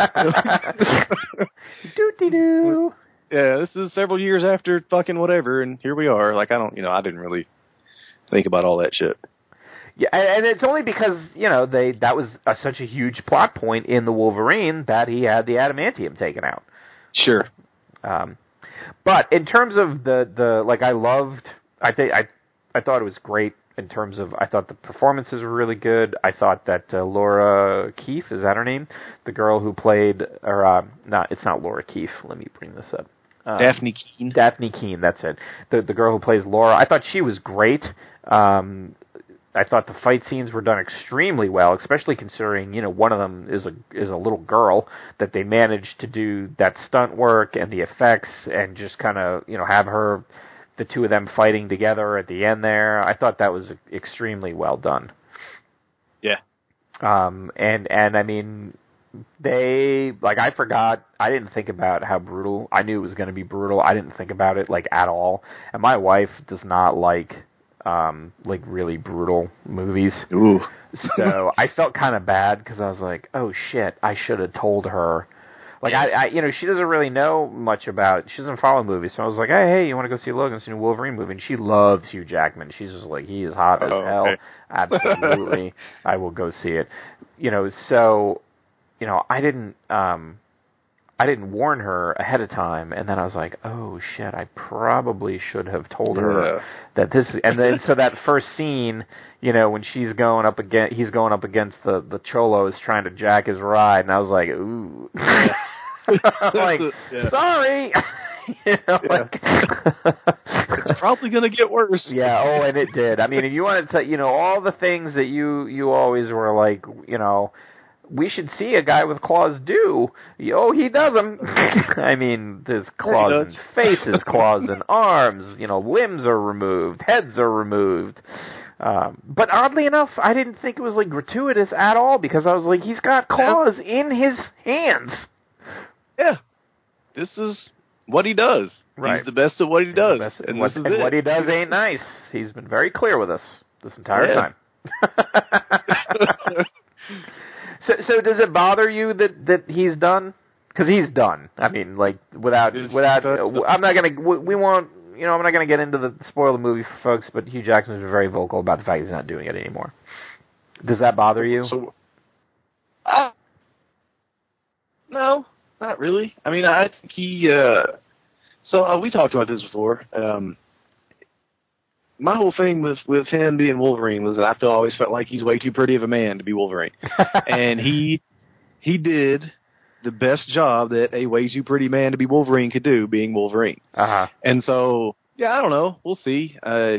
doo-dee-doo. Yeah, this is several years after fucking whatever, and here we are. Like, I don't, you know, I didn't really think about all that shit. Yeah, and it's only because, you know, they that was a, such a huge plot point in the Wolverine that he had the adamantium taken out. Sure. Um, but in terms of the, the like, I loved, I think, I, I thought it was great in terms of, I thought the performances were really good. I thought that uh, Laura Keefe, is that her name? The girl who played, or, uh, not, it's not Laura Keefe. Let me bring this up. Um, Daphne Keene. Daphne Keene, that's it. The the girl who plays Laura. I thought she was great. Um, I thought the fight scenes were done extremely well, especially considering, you know, one of them is a is a little girl, that they managed to do that stunt work and the effects and just kind of, you know, have her, the two of them fighting together at the end there. I thought that was extremely well done. Yeah. Um, and, and I mean, they, like, I forgot, I didn't think about how brutal, I knew it was going to be brutal, I didn't think about it, like, at all, and my wife does not like, um, like, really brutal movies. Ooh. So, I felt kind of bad, because I was like, oh shit, I should have told her, like, yeah. I, I, you know, she doesn't really know much about, she doesn't follow movies, so I was like, hey, hey, you want to go see Logan's new Wolverine movie, and she loves Hugh Jackman, she's just like, he is hot as oh, hell, okay. Absolutely, I will go see it, you know, so, you know, I didn't, um, I didn't warn her ahead of time, and then I was like, oh shit, I probably should have told her yeah. that this, and then so that first scene, you know, when she's going up against, he's going up against the, the Cholos trying to jack his ride, and I was like, ooh. Yeah. I'm like, yeah. sorry. You know, yeah. like, it's probably going to get worse. Yeah, oh, and it did. I mean, if you wanted to, you know, all the things that you, you always were like, you know, we should see a guy with claws do. Oh, he does them. I mean, there's claws in faces, claws in arms. You know, limbs are removed, heads are removed. Um, but oddly enough, I didn't think it was like gratuitous at all because I was like, he's got claws yeah. in his hands. Yeah, this is what he does. Right. He's the best at what he does, and, what, this is and it. what he does ain't nice. He's been very clear with us this entire yeah. time. so, so does it bother you that, that he's done? Because he's done. I mean, like without without. I'm not gonna. We won't. You know, I'm not going to get into the spoil the movie for folks, but Hugh Jackman's been very vocal about the fact he's not doing it anymore. Does that bother you? So, uh, no, not really. I mean, I think he. Uh, so uh, we talked about this before. Um, my whole thing with with him being Wolverine was that I feel always felt like he's way too pretty of a man to be Wolverine, and he he did the best job that a way too pretty man to be Wolverine could do, being Wolverine. Uh-huh. And so, yeah, I don't know. We'll see. Uh,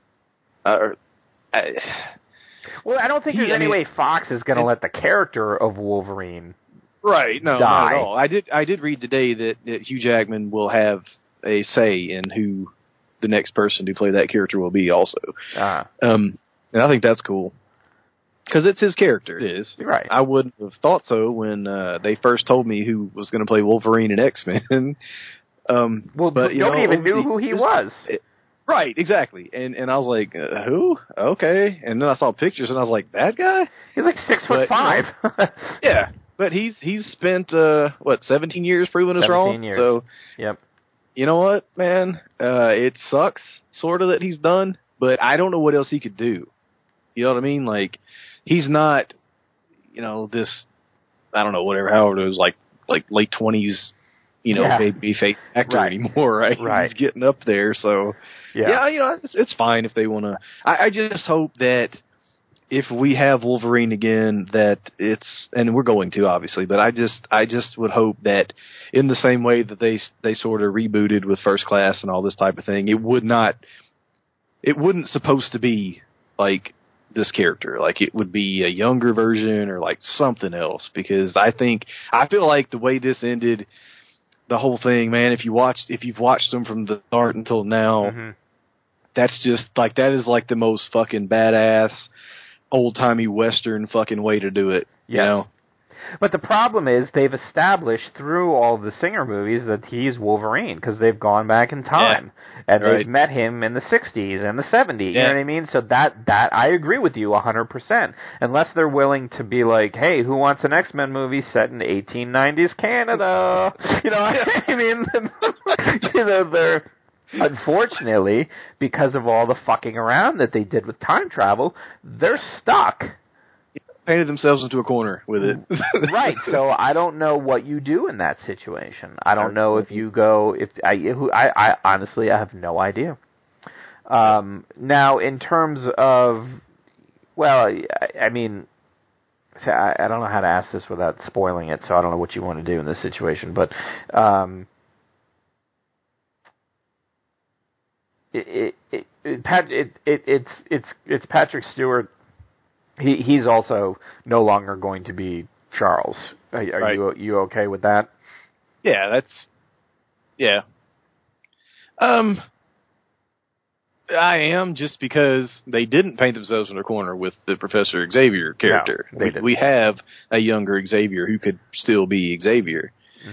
uh, I, well, I don't think he, there's I any mean, way Fox is going to let the character of Wolverine right. No, die. not at all. I did. I did read today that, that Hugh Jackman will have a say in who the next person to play that character will be. Also, uh-huh. um, and I think that's cool. Because it's his character. It is. Right. I wouldn't have thought so when uh, they first told me who was going to play Wolverine in X-Men. um, well, but, you nobody know, even knew the, who he was. It, right, exactly. And and I was like, uh, who? Okay. And then I saw pictures, and I was like, that guy? He's like six foot but, five. You know, yeah, but he's he's spent, uh, what, seventeen years proving us wrong? seventeen years. So, yep. You know what, man? Uh, it sucks, sort of, that he's done, but I don't know what else he could do. You know what I mean? Like, he's not, you know, this, I don't know, whatever, however it was, like, like late twenties, you know, yeah. baby face actor right. anymore, right? Right. He's getting up there, so, yeah, yeah you know, it's, it's fine if they want to. I, I just hope that if we have Wolverine again, that it's, and we're going to, obviously, but I just, I just would hope that in the same way that they, they sort of rebooted with First Class and all this type of thing, it would not, it wouldn't supposed to be, like, this character. Like, it would be a younger version or like something else, because I think I feel like the way this ended, the whole thing, man, if you watched if you've watched them from the start until now, mm-hmm. that's just like, that is like the most fucking badass old timey Western fucking way to do it. Yes. You know? But the problem is they've established through all the Singer movies that he's Wolverine because they've gone back in time yeah. and right. they've met him in the sixties and the seventies. Yeah. You know what I mean? So that that I agree with you one hundred percent. Unless they're willing to be like, hey, who wants an X-Men movie set in eighteen nineties Canada? You know, I mean, you know, they're unfortunately, because of all the fucking around that they did with time travel, they're stuck. Painted themselves into a corner with it. Right. So I don't know what you do in that situation. I don't know if you go, if I, who, I, I honestly, I have no idea. Um, now, in terms of, well, I, I mean, I, I don't know how to ask this without spoiling it, so I don't know what you want to do in this situation, but, um, it, it, it, Pat, it, it, it's, it's, it's Patrick Stewart. He he's also no longer going to be Charles. Are, are right. you you okay with that? Yeah, that's yeah. Um, I am, just because they didn't paint themselves in a corner with the Professor Xavier character. No, they we, didn't. we have a younger Xavier who could still be Xavier.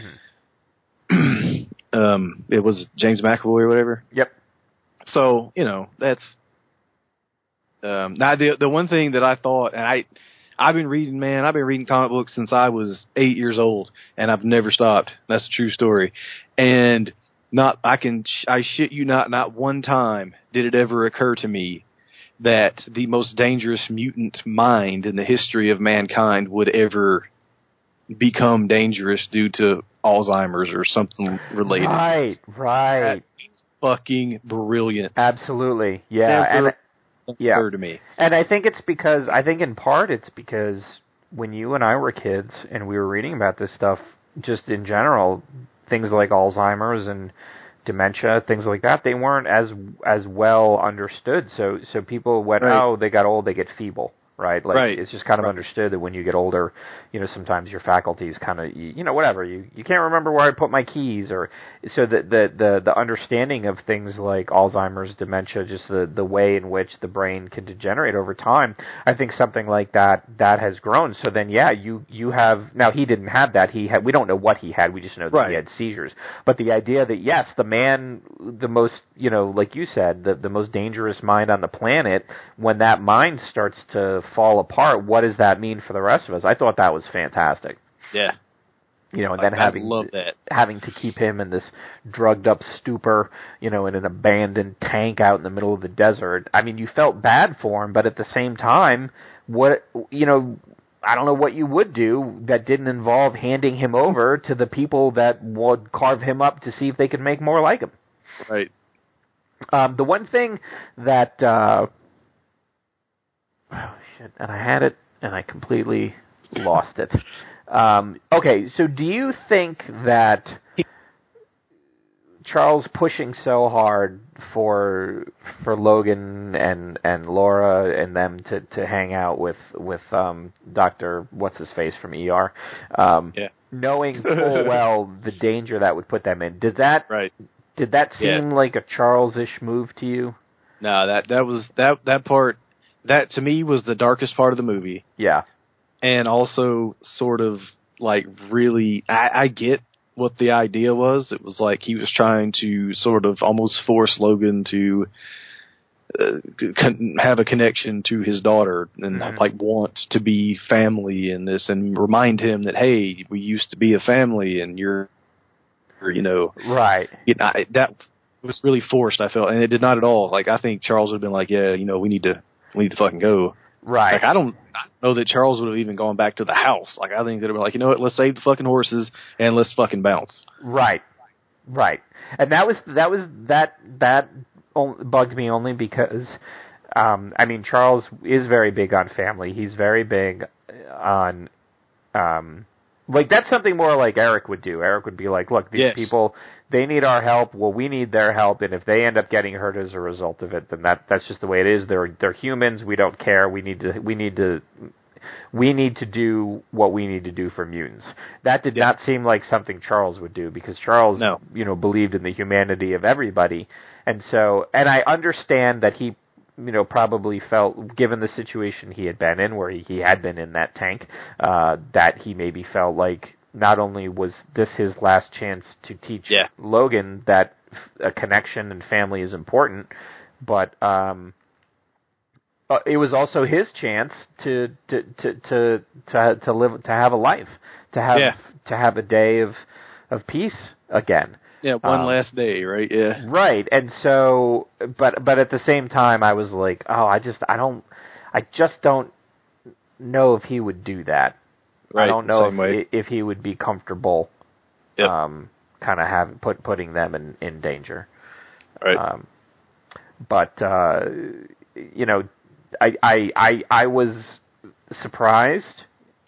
Mm-hmm. um, it was James McAvoy or whatever. Yep. So you know that's. Um, now the the one thing that I thought, and I, I've been reading, man, I've been reading comic books since I was eight years old, and I've never stopped. That's a true story. And not, I can, I shit you not, not one time did it ever occur to me that the most dangerous mutant mind in the history of mankind would ever become dangerous due to Alzheimer's or something related. Right, right. That's fucking brilliant. Absolutely, yeah. Never and Yeah, occurred to me. And I think it's because, I think in part it's because when you and I were kids and we were reading about this stuff, just in general, things like Alzheimer's and dementia, things like that, they weren't as as well understood. So so people went, right. oh, they got old, they get feeble. right? Like, right. it's just kind of right. understood that when you get older, you know, sometimes your faculties kind of, you, you know, whatever, you, you can't remember where I put my keys, or so the, the, the, the understanding of things like Alzheimer's, dementia, just the, the way in which the brain can degenerate over time, I think something like that, that has grown. So then, yeah, you, you have, now he didn't have that, he had, we don't know what he had, we just know that right. he had seizures. But the idea that, yes, the man, the most, you know, like you said, the, the most dangerous mind on the planet, when that mind starts to fall apart, what does that mean for the rest of us? I thought that was fantastic. Yeah. You know, and I, then having love that. having to keep him in this drugged up stupor, you know, in an abandoned tank out in the middle of the desert. I mean, you felt bad for him, but at the same time, what, you know, I don't know what you would do that didn't involve handing him over to the people that would carve him up to see if they could make more like him. Right. Um, the one thing that, uh, oh shit, and I had it and I completely lost it. Um, okay, so do you think that Charles pushing so hard for for Logan and and Laura and them to, to hang out with with um, Doctor what's his face from E R, um, yeah. knowing full well the danger that would put them in, did that right. did that seem yeah. like a Charles-ish move to you? No, that that was that that part that to me was the darkest part of the movie. Yeah. And also sort of like really, I, I get what the idea was. It was like he was trying to sort of almost force Logan to uh, con- have a connection to his daughter and mm-hmm. like want to be family in this and remind him that, hey, we used to be a family and you're, you know. Right. You know, I, that was really forced, I felt, and it did not at all. Like, I think Charles would have been like, yeah, you know, we need to, we need to fucking go. Right. Like, I don't know that Charles would have even gone back to the house. Like, I think they'd have been like, you know what, let's save the fucking horses and let's fucking bounce. Right. Right. And that was, that was, that, that bugged me only because, um, I mean, Charles is very big on family. He's very big on, um, like, that's something more like Eric would do. Eric would be like, look, these yes. people, they need our help. Well, we need their help. And if they end up getting hurt as a result of it, then that, that's just the way it is. They're, they're humans. We don't care. We need to, we need to, we need to do what we need to do for mutants. That did yeah. not seem like something Charles would do because Charles, no. you know, believed in the humanity of everybody. And so, and I understand that he, you know, probably felt, given the situation he had been in, where he, he had been in that tank, uh, that he maybe felt like not only was this his last chance to teach yeah. Logan that a connection and family is important, but um, uh, it was also his chance to to to to to, to live to have a life, to have yeah. to have a day of of peace again. Yeah, one um, last day, right? Yeah. Right. And so, but but at the same time, I was like, oh, I just, I don't, I just don't know if he would do that. Right. I don't know Same if way. if he would be comfortable, yep. um, kind of have put putting them in, in danger. Right. Um, but uh, you know, I I I, I was surprised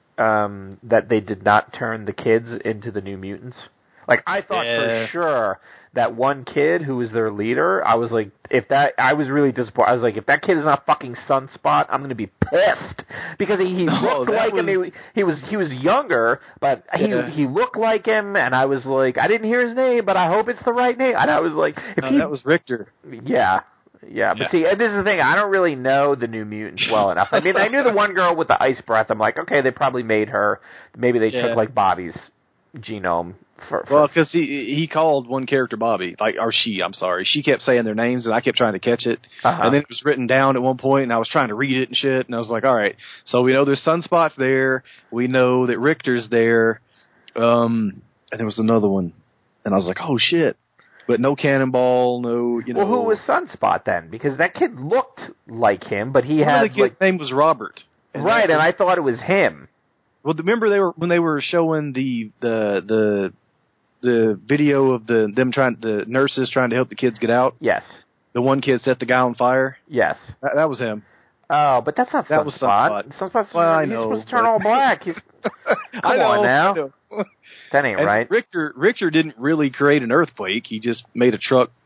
um, that they did not turn the kids into the New Mutants. Like, I thought yeah. for sure that one kid who was their leader, I was like, if that, I was really disappointed. I was like, if that kid is not fucking Sunspot, I'm going to be pissed. Because he, he no, looked like was... him. He, he was he was younger, but yeah. he he looked like him, and I was like, I didn't hear his name, but I hope it's the right name. And I was like, if no, he, that was Richter. Yeah. Yeah, but yeah. see, this is the thing. I don't really know the New Mutants well enough. I mean, I knew the one girl with the ice breath. I'm like, okay, they probably made her. Maybe they yeah. took, like, Bobby's genome. For, for well, because he he called one character Bobby, like, or she, I'm sorry. She kept saying their names, and I kept trying to catch it. Uh-huh. And then it was written down at one point, and I was trying to read it and shit, and I was like, all right. So we know there's Sunspot there. We know that Richter's there. Um, and there was another one. And I was like, oh, shit. But no Cannonball, no, you know. Well, who was Sunspot then? Because that kid looked like him, but he one had, of the kid's like... name was Robert. And right, and I thought it was him. Well, remember they were when they were showing the the the the video of the them trying the nurses trying to help the kids get out? Yes. The one kid set the guy on fire? Yes. That, that was him. Oh, but that's not that Sunspot. Was Sunspot. Sunspot's well, I he's know, supposed to turn but... all black. He's... Come I know, on now. I know. That ain't and right. Richter Richter didn't really create an earthquake. He just made a truck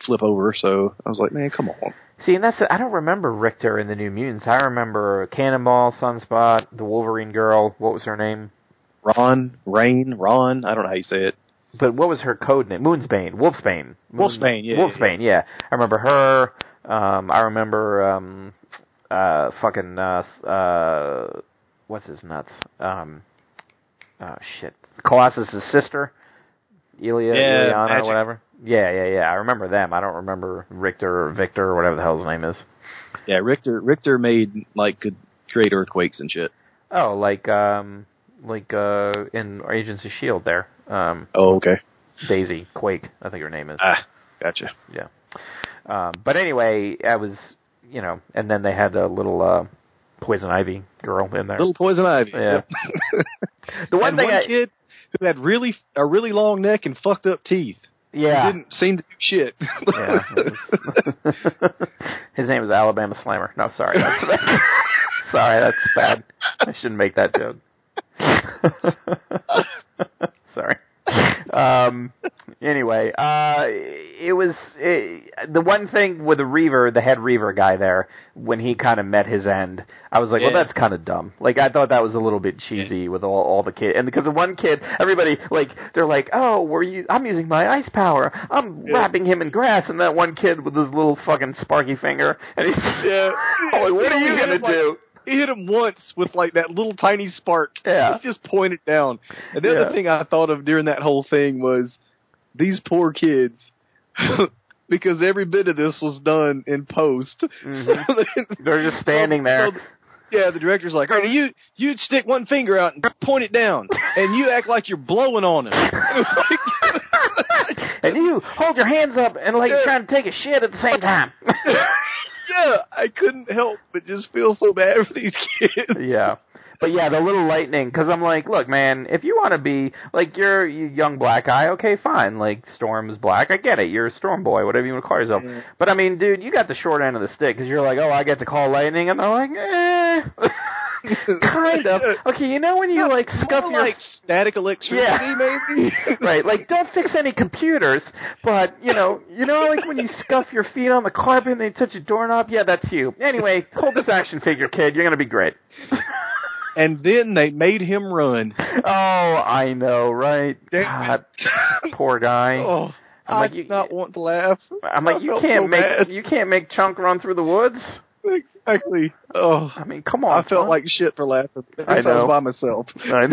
flip over. So I was like, man, come on. See, and that's I don't remember Richter in the New Mutants. I remember Cannonball, Sunspot, the Wolverine girl. What was her name? Ron, Rain, Ron. I don't know how you say it. But what was her code name? Moonsbane, Wolfsbane. Moon, Wolfsbane, yeah. Wolfsbane, yeah, yeah. I remember her. Um, I remember um, uh, fucking uh, uh, what's his nuts? Um, oh shit, Colossus' sister, Ilya, yeah, Ileana, Magic. or whatever. Yeah, yeah, yeah. I remember them. I don't remember Richter or Victor or whatever the hell his name is. Yeah, Richter. Richter made like could create earthquakes and shit. Oh, like um, like uh, in Agents of Shield there. Um, oh, okay. Daisy Quake, I think her name is. Ah, gotcha. Yeah. Um, but anyway, I was, you know, and then they had a little uh, Poison Ivy girl in there. Little Poison Ivy. Yeah. Yep. The one and thing one I, kid who had really a really long neck and fucked up teeth. Yeah. He didn't seem to do shit. Yeah. His name was Alabama Slammer. No, sorry. That's bad. Sorry, that's bad. I shouldn't make that joke. Sorry. Um, anyway, uh, it was it, the one thing with the Reaver, the head Reaver guy there, when he kind of met his end, I was like, yeah. well, that's kind of dumb. Like, I thought that was a little bit cheesy yeah. with all, all the kids. And because of one kid, everybody, like, they're like, oh, were you, I'm using my ice power. I'm yeah. wrapping him in grass. And that one kid with his little fucking sparky finger. And he's yeah. oh, like, what are you going to do? Like, he hit him once with, like, that little tiny spark. Yeah. It's just pointed down. And the yeah. other thing I thought of during that whole thing was these poor kids, because every bit of this was done in post. Mm-hmm. So they, They're just standing so, there. So, yeah, the director's like, all right, you, you stick one finger out and point it down, and you act like you're blowing on him. And you hold your hands up and like yeah. you're trying to take a shit at the same time. Yeah, I couldn't help but just feel so bad for these kids. Yeah. But yeah, the little lightning, because I'm like, look, man, if you want to be, like, you're a young black guy, okay, fine. Like, Storm's black, I get it. You're a Storm boy, whatever you want to call yourself. Yeah. But, I mean, dude, you got the short end of the stick, because you're like, oh, I get to call lightning, and they're like, eh. Kind of. Okay, you know when you, like, scuff More your... like static electricity, yeah. maybe? Right, like, don't fix any computers, but, you know, you know, like when you scuff your feet on the carpet and they touch a doorknob? Yeah, that's you. Anyway, hold this action figure, kid. You're going to be great. And then they made him run. Oh, I know, right? God, poor guy. Oh, I'm I like, did you, not want to laugh. I'm like, I you can't so make bad. you can't make Chunk run through the woods. Exactly. Oh, I mean, come on. I felt son. like shit for laughing. I know. I was by myself. I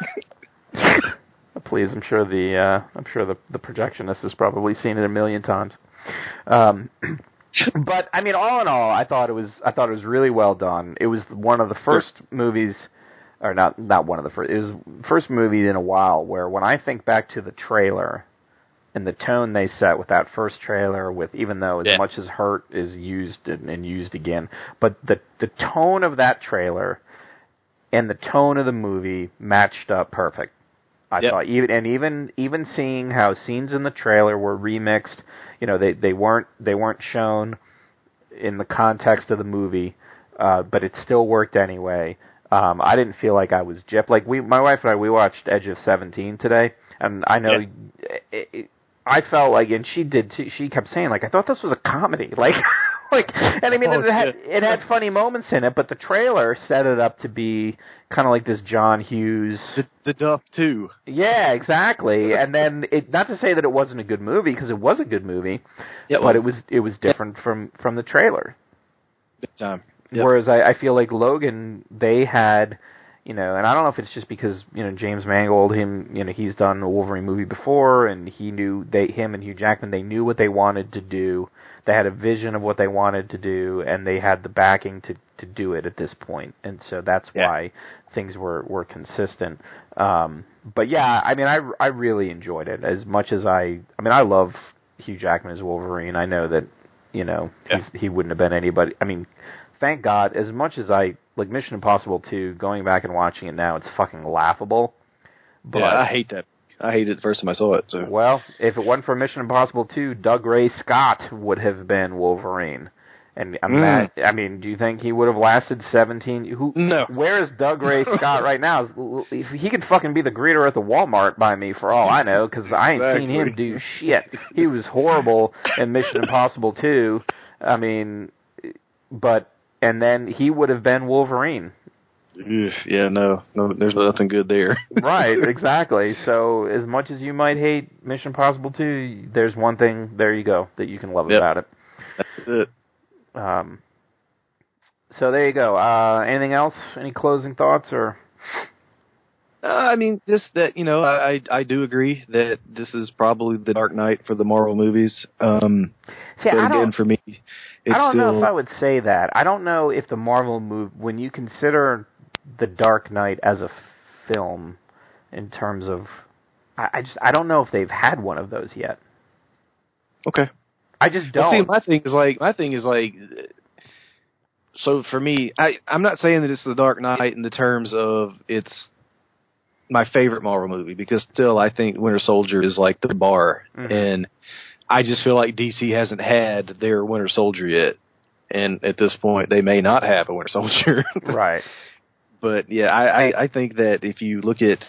know. Please, I'm sure the uh, I'm sure the the projectionist has probably seen it a million times. Um, but I mean, all in all, I thought it was I thought it was really well done. It was one of the first sure. movies, or not not one of the first. It was the first movie in a while where when I think back to the trailer and the tone they set with that first trailer, with even though as yeah. much as Hurt is used and, and used again, but the the tone of that trailer and the tone of the movie matched up perfect. I yep. thought, even and even even seeing how scenes in the trailer were remixed, you know, they, they weren't they weren't shown in the context of the movie, uh, but it still worked anyway. Um, I didn't feel like I was gypped. Like we, my wife and I, we watched Edge of seventeen today, and I know yeah. it, it, I felt like, and she did too. She kept saying like, I thought this was a comedy, like. Like, and I mean, oh, it, had, it had funny moments in it, but the trailer set it up to be kind of like this John Hughes. The, the Duff too. Yeah, exactly. And then, it, not to say that it wasn't a good movie, because it was a good movie, yeah, it but was. it was it was different from, from the trailer. Big time. Yep. Whereas I, I feel like Logan, they had, you know, and I don't know if it's just because, you know, James Mangold, him, you know, he's done a Wolverine movie before, and he knew, they, him and Hugh Jackman, they knew what they wanted to do. They had a vision of what they wanted to do, and they had the backing to, to do it at this point. And so that's yeah. why things were, were consistent. Um, but yeah, I mean, I, I really enjoyed it as much as I, I mean, I love Hugh Jackman as Wolverine. I know that, you know, yeah. he's, he wouldn't have been anybody. I mean, thank God, as much as I, like Mission Impossible two, going back and watching it now, it's fucking laughable. But yeah, I hate that. I hated it the first time I saw it. So. Well, if it wasn't for Mission Impossible two, Doug Ray Scott would have been Wolverine. And mm. I mean, do you think he would have lasted seventeen? Who? No. Where is Doug Ray Scott right now? He could fucking be the greeter at the Walmart by me for all I know, because I ain't exactly. seen him do shit. He was horrible in Mission Impossible two. I mean, but and then he would have been Wolverine. Yeah, no, no, there's nothing good there. Right, exactly. So as much as you might hate Mission Impossible two, there's one thing, there you go, that you can love yep. about it. That's it. Um, so there you go. Uh, anything else? Any closing thoughts? Or uh, I mean, just that, you know, I, I do agree that this is probably the Dark Knight for the Marvel movies. Um, See, but I again, don't, for me, it's I don't still, know if I would say that. I don't know if the Marvel movie, when you consider the Dark Knight as a film, in terms of, I, I just I don't know if they've had one of those yet. Okay. I just don't. Well, see, my thing is like my thing is like. So for me, I I'm not saying that it's the Dark Knight in the terms of it's my favorite Marvel movie, because still I think Winter Soldier is like the bar, mm-hmm. and I just feel like D C hasn't had their Winter Soldier yet, and at this point they may not have a Winter Soldier. Right. But yeah, I, I I think that if you look at,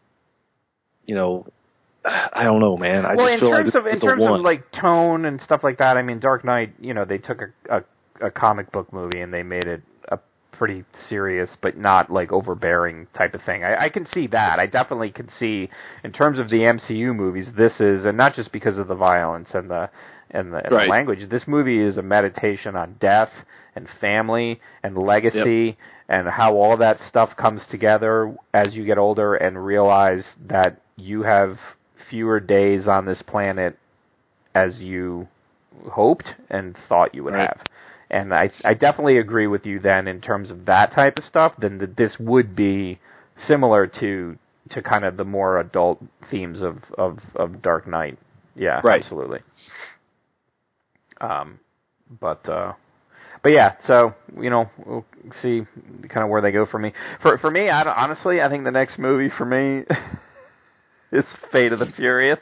you know. I don't know, man. I well, just in feel terms like of in terms one. of like tone and stuff like that, I mean, Dark Knight, you know, they took a, a a comic book movie and they made it a pretty serious, but not like overbearing type of thing. I, I can see that. I definitely can see, in terms of the M C U movies, this is, and not just because of the violence and the and the, and right. the language. This movie is a meditation on death and family and legacy. Yep. And how all that stuff comes together as you get older and realize that you have fewer days on this planet as you hoped and thought you would right. have. And I I definitely agree with you then in terms of that type of stuff, then that this would be similar to to kind of the more adult themes of, of, of Dark Knight. Yeah, right. absolutely. Um, but uh, but yeah, so you know we'll see kind of where they go for me. For for me, I don't, honestly, I think the next movie for me is Fate of the Furious.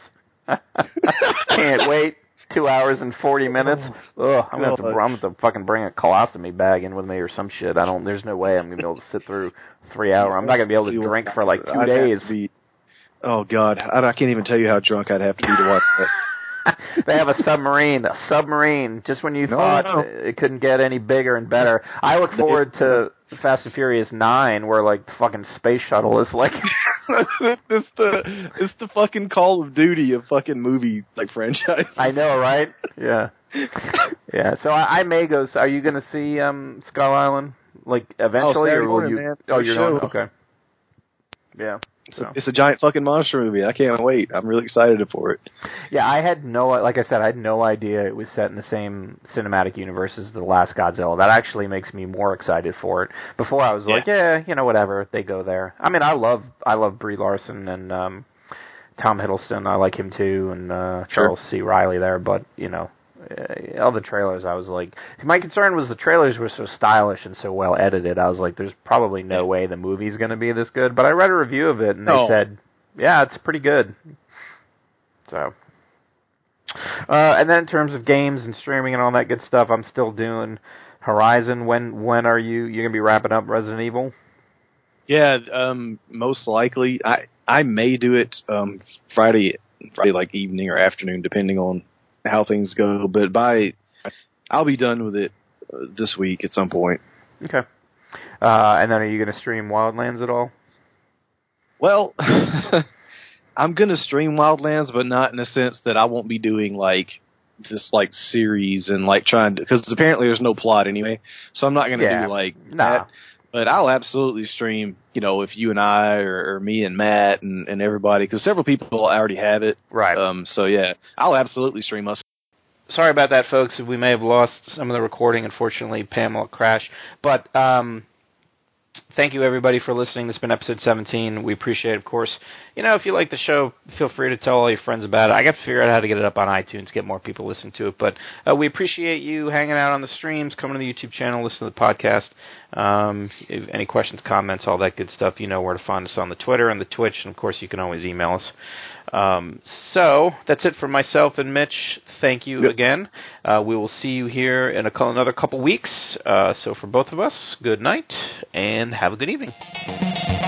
Can't wait. Two hours and forty minutes. Ugh, I'm gonna have to. I'm gonna have to fucking bring a colostomy bag in with me or some shit. I don't. There's no way I'm gonna be able to sit through three hours. I'm not gonna be able to drink for like two I'd days. Be, oh God, I, I can't even tell you how drunk I'd have to be to watch that. They have a submarine, a submarine. Just when you no, thought no. it couldn't get any bigger and better. I look forward to Fast and Furious nine, where like the fucking space shuttle is like. it's the it's the fucking Call of Duty of fucking movie like franchise. I know, right? Yeah, yeah. So I, I may go. So are you going to see um, Skull Island like eventually, oh, or will morning, you? Man. Oh, you're show. going. Okay. Yeah. So. It's a giant fucking monster movie. I can't wait. I'm really excited for it. Yeah, I had no, like I said, I had no idea it was set in the same cinematic universe as the last Godzilla. That actually makes me more excited for it. Before I was yeah. like, yeah, you know, whatever, they go there. I mean, I love, I love Brie Larson and um, Tom Hiddleston. I like him too, and uh, Charles sure. C. Reilly there. But you know, uh, all the trailers, I was like, my concern was the trailers were so stylish and so well edited. I was like, there's probably no way the movie's going to be this good. But I read a review of it, and they oh. said, yeah, it's pretty good. So, uh, and then in terms of games and streaming and all that good stuff, I'm still doing Horizon. When when are you you gonna be wrapping up Resident Evil? Yeah, um, most likely. I I may do it um, Friday Friday like evening or afternoon, depending on how things go. But by I'll be done with it uh, this week at some point. Okay. Uh, and then are you gonna stream Wildlands at all? Well. I'm going to stream Wildlands, but not in a sense that I won't be doing, like, this, like, series and, like, trying to... Because apparently there's no plot anyway, so I'm not going to yeah. do, like, nah. that. But I'll absolutely stream, you know, if you and I or, or me and Matt and, and everybody, because several people already have it. Right. Um, so, yeah, I'll absolutely stream us. Sorry about that, folks. We may have lost some of the recording. Unfortunately, Pamela crashed. But... um thank you, everybody, for listening. This has been episode seventeen. We appreciate it, of course. You know, if you like the show, feel free to tell all your friends about it. I got to figure out how to get it up on iTunes, get more people listening to it. But uh, we appreciate you hanging out on the streams, coming to the YouTube channel, listening to the podcast. Um, if any questions, comments, all that good stuff, you know where to find us on the Twitter and the Twitch, and of course you can always email us. Um, so that's it for myself and Mitch. Thank you yep. again. Uh, we will see you here in a, another couple weeks. Uh, so for both of us, good night and have a good evening.